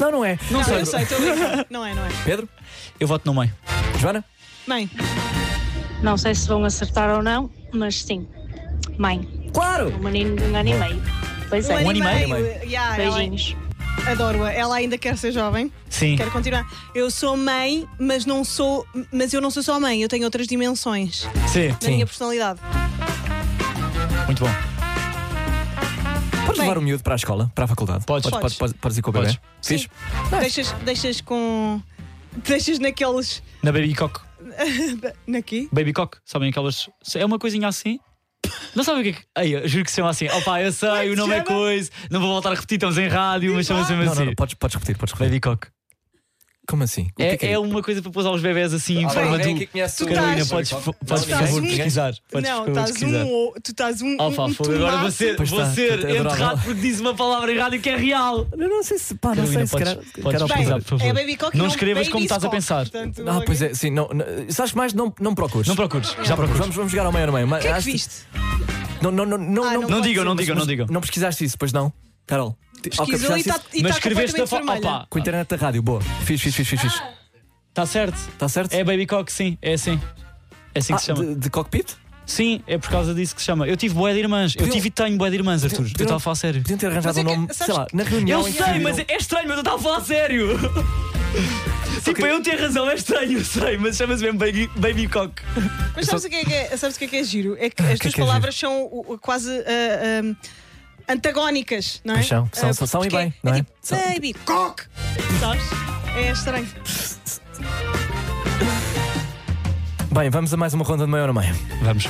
Não, não é. Não, Não, sei. eu sei, estou a brincar. Não é, não é. Pedro? Eu voto no meio. Joana? Mãe. Não sei se vão acertar ou não, mas sim. Mãe. Claro! Um menino de um ano e meio. Pois é. Um ano e meio? Yeah, ela- Beijinhos. Adoro-a. Ela ainda quer ser jovem. Sim. Quer continuar. Eu sou mãe, mas não sou. Mas eu não sou só mãe, eu tenho outras dimensões Sim. na minha personalidade. Muito bom. Podes Bem. levar o miúdo para a escola, para a faculdade? Podes. Podes, podes, Podes. podes, podes ir com o bebê? Podes. Fixe? Deixas, deixas com. Deixas naqueles. Na Baby Cock. Naqui? Baby Cock, sabem aquelas. É uma coisinha assim. Não sabem o que é que. Ei, eu juro que se chama assim. Opa, eu sei, o nome é coisa. Não vou voltar a repetir, estamos em rádio, mas chama-se mesmo Não, assim. não, não, podes, podes repetir, podes repetir. Baby Cock. Como assim? O que É, é, que é uma coisa para pôr aos bebés assim em forma alguém de. que conhece Tu o- Carolina, estás- podes, Não, podes por estás favor um- pesquisar. Podes, Não, por favor, estás pesquisar. um. Tu estás um. Alfa, um, fogo, agora vou ser, Pois vou está, ser é adorável. enterrado porque disse uma palavra em rádio que é real. Eu não sei se. Pá, não Carolina, sei se. podes- calhar- podes calhar- pesquisar, Bem, por favor. é Baby Cock e Não não escrevas como Baby estás a Cock, pensar. portanto, Ah, pois é, sim. Não, não, sabes mais? Não, não procures. Não procures, já procures. Vamos, vamos jogar ao meio no meio. O que é que viste? Não, não, não, não, Ah, não, não Não pode digam, ser. não digam, não digam. não pesquisaste isso, pois não? Carol. Ok, Pesquisou e pesquisaste está isso? e Mas tá escreveste a completamente fa- vermelha. Opa, Com a internet da rádio, boa. Fiz, fiz, fiz, fiz, fiz. está certo. Está certo? É Baby Cock, sim, é assim. É assim Ah, que se chama. de, de cockpit? Sim, é por causa disso que se chama. Eu tive bué de irmãs. Eu Podiam- tive e tenho bué de irmãs, Arthur. Eu podiam- estava a falar sério. Podiam ter arranjado Mas é um que- nome, sabes sei lá, que- na reunião. Eu em que sei, decidiram- mas é estranho, mas eu estava a falar sério. Tipo, eu ter razão é estranho, eu sei, mas chama-se mesmo Baby, baby Cock. Mas sabes o que é que é, sabes o que é, que é giro? É que as que é tuas que é palavras são o- o- quase ah, ah, antagónicas, não é? Pois são, são, Ah, são, são e porque bem, não é? tipo, São- Baby Cock! Sabes? É estranho. Bem, vamos a mais uma ronda de meio no meio. Vamos.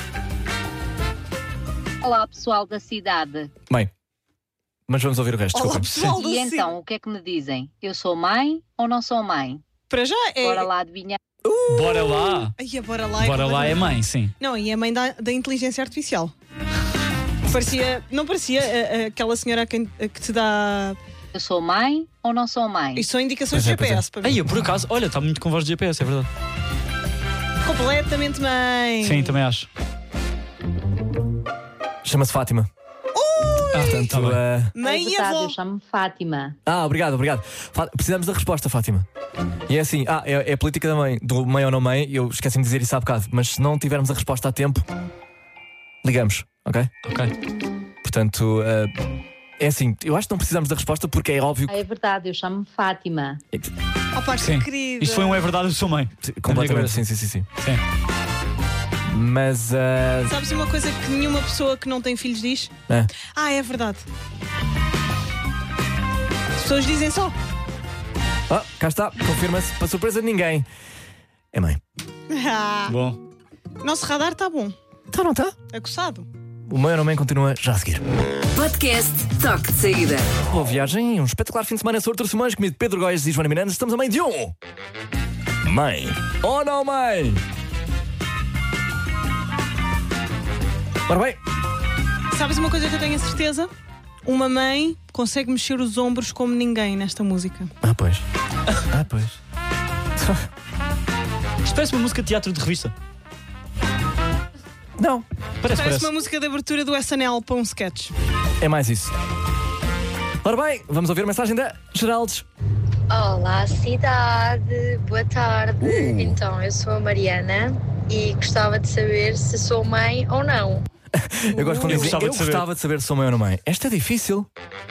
Olá, pessoal da cidade. Bem, mas vamos ouvir o resto, Olá, desculpa. pessoal do E Cid. então, o que é que me dizem? Eu sou mãe ou não sou mãe? Para já é. Bora lá adivinhar. Bora lá. Ai, a bora lá é Bora lá é completamente- mãe, sim. Não, e é mãe da, da inteligência artificial. Parecia, não parecia ah, ah, aquela senhora a quem, a que te dá. Eu sou mãe ou não sou mãe? Isto são indicações Pois é, de pois G P S para mim. Aí, eu por acaso, olha, está muito com voz de G P S, é verdade. Completamente mãe. Sim, também acho. Chama-se Fátima. Portanto, tá bem. ah, Mãe é e verdade, avó. eu chamo-me Fátima. ah, obrigado, obrigado. Fa- Precisamos da resposta, Fátima. E é assim, ah, é, é a política da mãe, do mãe ou não mãe, eu esqueci-me de dizer isso há bocado, mas se não tivermos a resposta a tempo, ligamos, ok? Ok. Portanto, ah, é assim, eu acho que não precisamos da resposta porque é óbvio Ah, é verdade, eu chamo-me Fátima. que. Opa, que Sim. querida. Isto foi um é verdade, eu sou mãe. Completamente, cabeça. sim, sim, sim, sim. Sim. Mas. ah, Sabes uma coisa que nenhuma pessoa que não tem filhos diz? é. Ah, é verdade. As pessoas dizem só. Ah, cá está, confirma-se, para surpresa de ninguém. É mãe. Ah, Bom. nosso radar está bom. Está, não está? Acossado. O mãe ou não mãe continua já a seguir. Podcast Toque de Saída. Boa viagem, um espetacular fim de semana sobre Simões, comigo Pedro Góes e Joana Miranda. Estamos a meio de um. Mãe ou não mãe? Ora bem, Sabes uma coisa que eu tenho a certeza? Uma mãe consegue mexer os ombros como ninguém nesta música. ah, pois. Ah, pois. Isto parece uma música de teatro de revista. Não, Parece, Parece parece. uma música de abertura do S N L para um sketch. é mais isso. Ora bem, vamos ouvir a mensagem da Geraldes. Olá, cidade, boa tarde. Uh. Então, eu sou a Mariana e gostava de saber se sou mãe ou não. Eu gosto quando Eu dizem, gostava eu de saber. gostava de saber se sou mãe ou não mãe. Esta é difícil.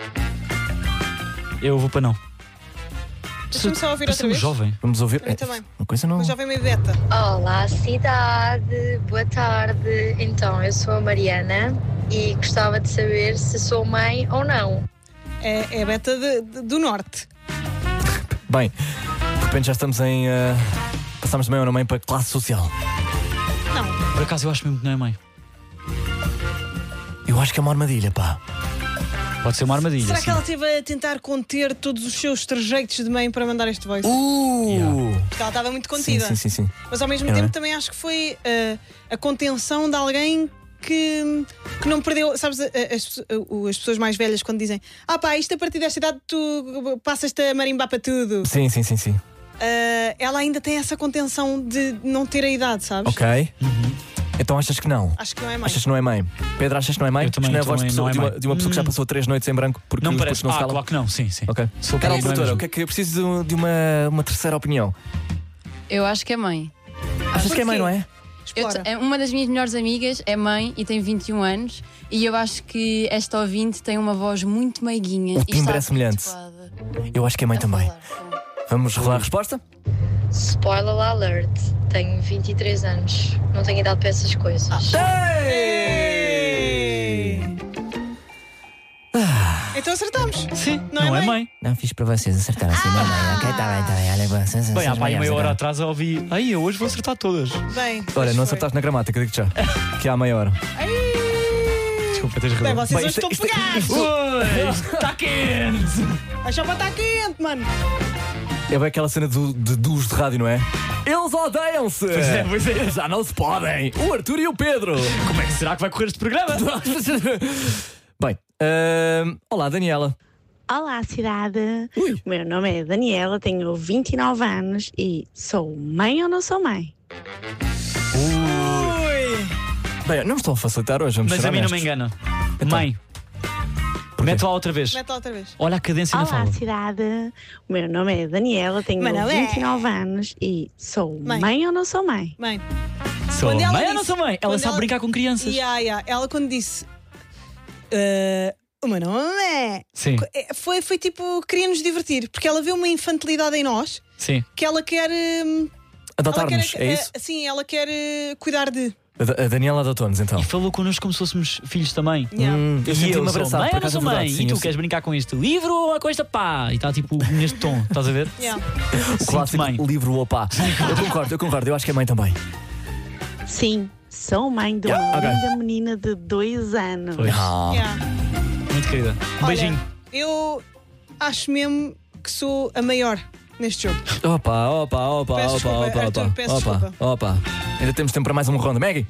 Eu vou para não. Deixa-me só ouvir outra Parece-me vez. jovem. Vamos ouvir. Eu também. Uma coisa não. Mas já vem meio beta. Olá, cidade, boa tarde. Então, eu sou a Mariana e gostava de saber se sou mãe ou não. É, é beta de- de- do norte. Bem, de repente já estamos em. ah, passamos de mãe ou não mãe para classe social. Não. Por acaso eu acho mesmo que não é mãe. Eu acho que é uma armadilha, pá. Pode ser uma armadilha. Será sim. que ela esteve a tentar conter todos os seus trejeitos de mãe para mandar este voice? Uh! Porque ela estava muito Sim, contida. sim, sim, sim. Mas ao mesmo É, tempo não é? também acho que foi uh, a contenção de alguém que, que não perdeu. Sabes, a- a- as, a- as pessoas mais velhas quando dizem: Ah, pá, isto a partir desta idade tu passas-te a marimbar para tudo. Sim, sim, sim, sim. Uh, ela ainda tem essa contenção de não ter a idade, sabes? Ok. Então achas que não? Acho que não é mãe. Achas que não é mãe? Pedro, achas que não é mãe? Eu também, Isto não é eu a voz de, também pessoa- não é de uma, mãe. de uma pessoa que já passou três noites em branco porque Não os parece. putos não se Ah, calam? claro que não, sim, sim. Ok. Sou Carol, querido, doutora, mas- o que é que eu preciso de uma, uma terceira opinião? Eu acho que é mãe. Achas que é mãe, não é? Eu te- é uma das minhas melhores amigas é mãe e tem vinte e um anos. E eu acho que esta ouvinte tem uma voz muito meiguinha. O e timbre está é semelhante. habituada Eu acho que é mãe também. Vamos revelar a resposta? Spoiler alert, tenho vinte e três anos, não tenho idade para essas coisas. Então acertamos. Sim, não, não é é mãe. mãe. Não fiz para vocês acertarem assim, não é mãe. Ok, está bem, está bem. Olha, vocês- Bem, vocês há pai maiores meia hora agora. atrás eu ouvi. Ai, eu hoje vou acertar todas. Bem, Olha, pois não foi. acertaste na gramática, digo-te já. Que há meia hora. Desculpa, tens Bem, razão. vocês Bem, hoje isto- estão isto- pegados. Ui, está quente! A chapa está quente, mano. É bem aquela cena do, de duos de rádio, não é? Eles odeiam-se! Pois é, pois é. Já não se podem! O Arthur e o Pedro! Como é que será que vai correr este programa? Bem, ahm, olá, Daniela. Olá, cidade. O meu nome é Daniela, tenho vinte e nove anos e sou mãe ou não sou mãe? Ui. Bem, não me estou a facilitar hoje, vamos Mas ser a mim não me honestos. engana. Então. Mãe. Mete lá outra vez. Mete lá outra vez. Olha a cadência na Olá, fala. cidade. O meu nome é Daniela, tenho Manolé. vinte e nove anos e sou Mãe. mãe, ou não sou mãe? Mãe. Sou Quando ela mãe ou disse- não sou mãe? Ela quando sabe ela- brincar com crianças. Ya, ya. Ela quando disse "Ah, o meu nome é. Sim, É, Foi, foi tipo, queria nos divertir, porque ela vê uma infantilidade em nós sim. que ela quer. hum, ela Adotar-nos, quer é isso? eh, Sim, ela quer eh, cuidar de. A, Da- a Daniela adotou-nos, então. E falou connosco como se fôssemos filhos também. Yeah. Hum, eu E senti-me eu sou abraçado, mãe por ou não acaso sou é verdade, mãe? sim, E tu eu- queres brincar com este livro ou com esta pá? E está tipo neste tom, estás a ver? Yeah. O Sinto clássico mãe. livro opá. Eu concordo, eu concordo, eu acho que é mãe também. Sim, sou mãe de uma Yeah, ok. linda menina de dois anos. Pois. Ah. Yeah. Muito querida. Um Olha, beijinho. Eu acho mesmo que sou a maior neste jogo. Opa, opa, opa, Peço opa, desculpa, opa, Arthur, opa, peço opa, desculpa. opa. Ainda temos tempo para mais uma ronda. Maggie?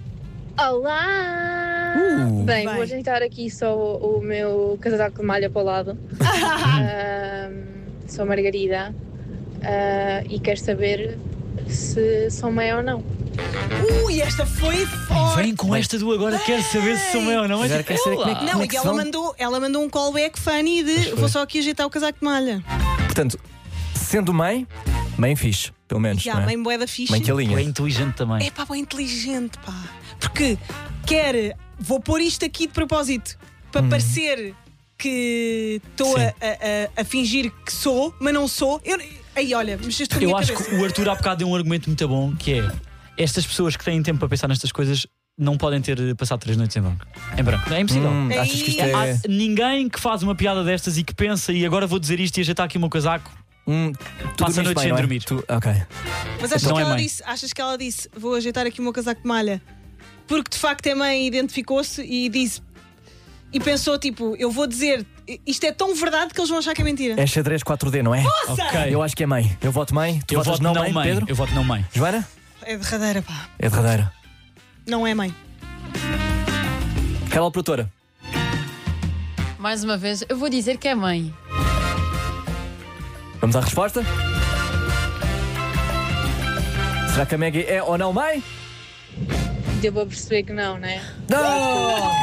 Olá! Uh. Bem, Bem. vou ajeitar aqui só o, o meu casaco de malha para o lado. Ahm, sou Margarida ah, e quero saber se sou mãe ou não. Ui, esta foi forte! Vem com esta do agora, quero saber se sou mãe ou não. Agora quero saber como é que- Não, é e que ela se vão? mandou, ela mandou um callback funny de foi. vou só aqui ajeitar o casaco de malha. Portanto, sendo mãe, mãe fixe, pelo menos. Já, não é? mãe boeda fixe. Mãe que alinha. É inteligente também. É pá, bem inteligente, pá. Porque quer, vou pôr isto aqui de propósito para parecer que estou a, Sim. a- a- a fingir que sou, mas não sou. Eu, aí, olha, mexeste com a Eu minha acho cabeça. que o Arthur há bocado deu um argumento muito bom, que é estas pessoas que têm tempo para pensar nestas coisas não podem ter passado três noites em branco. Em branco. É impossível. Hum, achas que isto Ei. é. Há ninguém que faz uma piada destas e que pensa e agora vou dizer isto e ajeitar aqui o meu casaco. Hum, tu Passa a dormiste noite bem, sem não é? dormir. Tu- ok. Mas achas Não que, é ela mãe. disse, achas que ela disse vou ajeitar aqui o meu casaco de malha porque de facto é mãe e identificou-se e disse e pensou tipo, eu vou dizer isto é tão verdade que eles vão achar que é mentira. É xadrez quatro D, não é? Nossa! Ok. Eu acho que é mãe. Eu voto mãe. Tu Eu votas voto não, não mãe, mãe. Pedro? Eu voto não mãe. Joana? É derradeira, pá. É derradeira. Não é mãe. Carol, produtora. Mais uma vez, eu vou dizer que é mãe. Vamos à resposta? Será que a Maggie é ou não mãe? Deu para perceber que não, né? Não!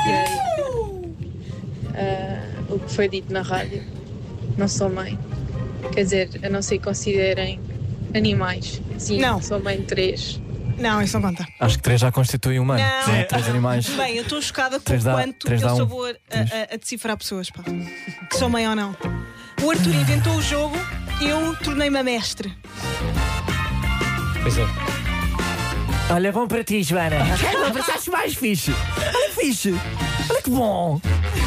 Ah, o que foi dito na rádio. Não sou mãe. Quer dizer, a não ser que considerem animais. Sim, Não. sou mãe de três. Não, isso não conta. Acho que três já constituem um humano. Não. Sim, três animais. Bem, eu estou chocada com Três o dá- quanto três eu dá sou um. boa a, a- a decifrar pessoas, pá. Que sou mãe ou não. O Arthur inventou o jogo, eu tornei-me a mestre. Pois é. Olha, bom para ti, Joana. Ok, bom, pensaste mais fixe. Olha que fixe. Olha que bom.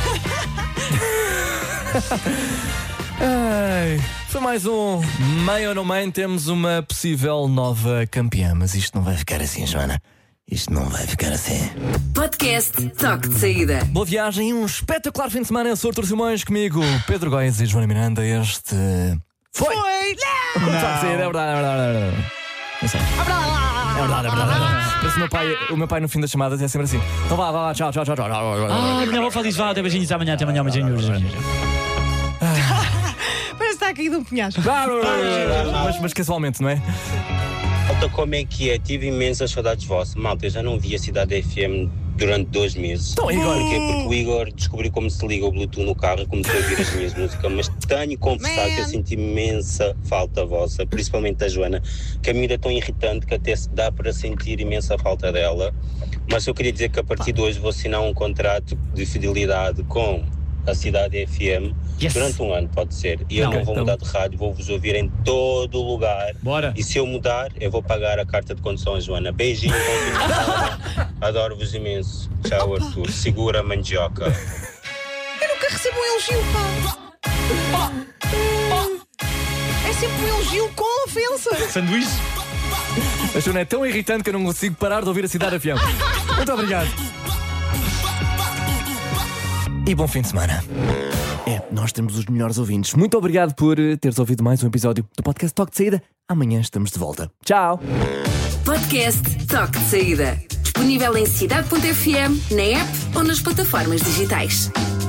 Ai, foi mais um mãe ou não mãe. Temos uma possível nova campeã. Mas isto não vai ficar assim, Joana. Isto não vai ficar assim. Podcast Toque de Saída. Boa viagem e um espetacular fim de semana. Eu sou o Artur Simões, comigo Pedro Góes e Joana Miranda. Este foi. Foi! Não! Não. É verdade, é verdade, é verdade. Não sei. É verdade, é verdade. É verdade. Parece o meu pai, o meu pai no fim das chamadas é sempre assim. Então vá, vá, vá, tchau, tchau, tchau, tchau. Ah, minha avó fala isso, vá, até beijinhos, amanhã, até amanhã, beijinhos. Parece que está aqui de um penhasco. mas, mas casualmente, não é? Malta, como é que é? Tive imensas saudades vossas. Malta, eu já não vi a Cidade F M durante dois meses. Então, Igor. Porquê? Porque o Igor descobriu como se liga o Bluetooth no carro e começou a ouvir as minhas músicas, mas tenho que confessar Man. que eu senti imensa falta vossa, principalmente da Joana, que a miúda é tão irritante que até se dá para sentir imensa falta dela. Mas eu queria dizer que a partir de hoje vou assinar um contrato de fidelidade com a Cidade F M yes. durante um ano, pode ser. E eu não, não vou então... mudar de rádio, vou-vos ouvir em todo o lugar. Bora. E se eu mudar, eu vou pagar a carta de condução a Joana. Beijinho, adoro-vos imenso. Tchau, Opa. Arthur. Segura a mandioca. Eu nunca recebo um elogio, pá. É sempre um elogio com ofensa. Sanduíche. A Joana é tão irritante que eu não consigo parar de ouvir a Cidade F M. Muito obrigado. E bom fim de semana. É, nós temos os melhores ouvintes. Muito obrigado por teres ouvido mais um episódio do podcast Toque de Saída. Amanhã estamos de volta. Tchau! Podcast Toque de Saída. Disponível em cidade ponto f m, na app ou nas plataformas digitais.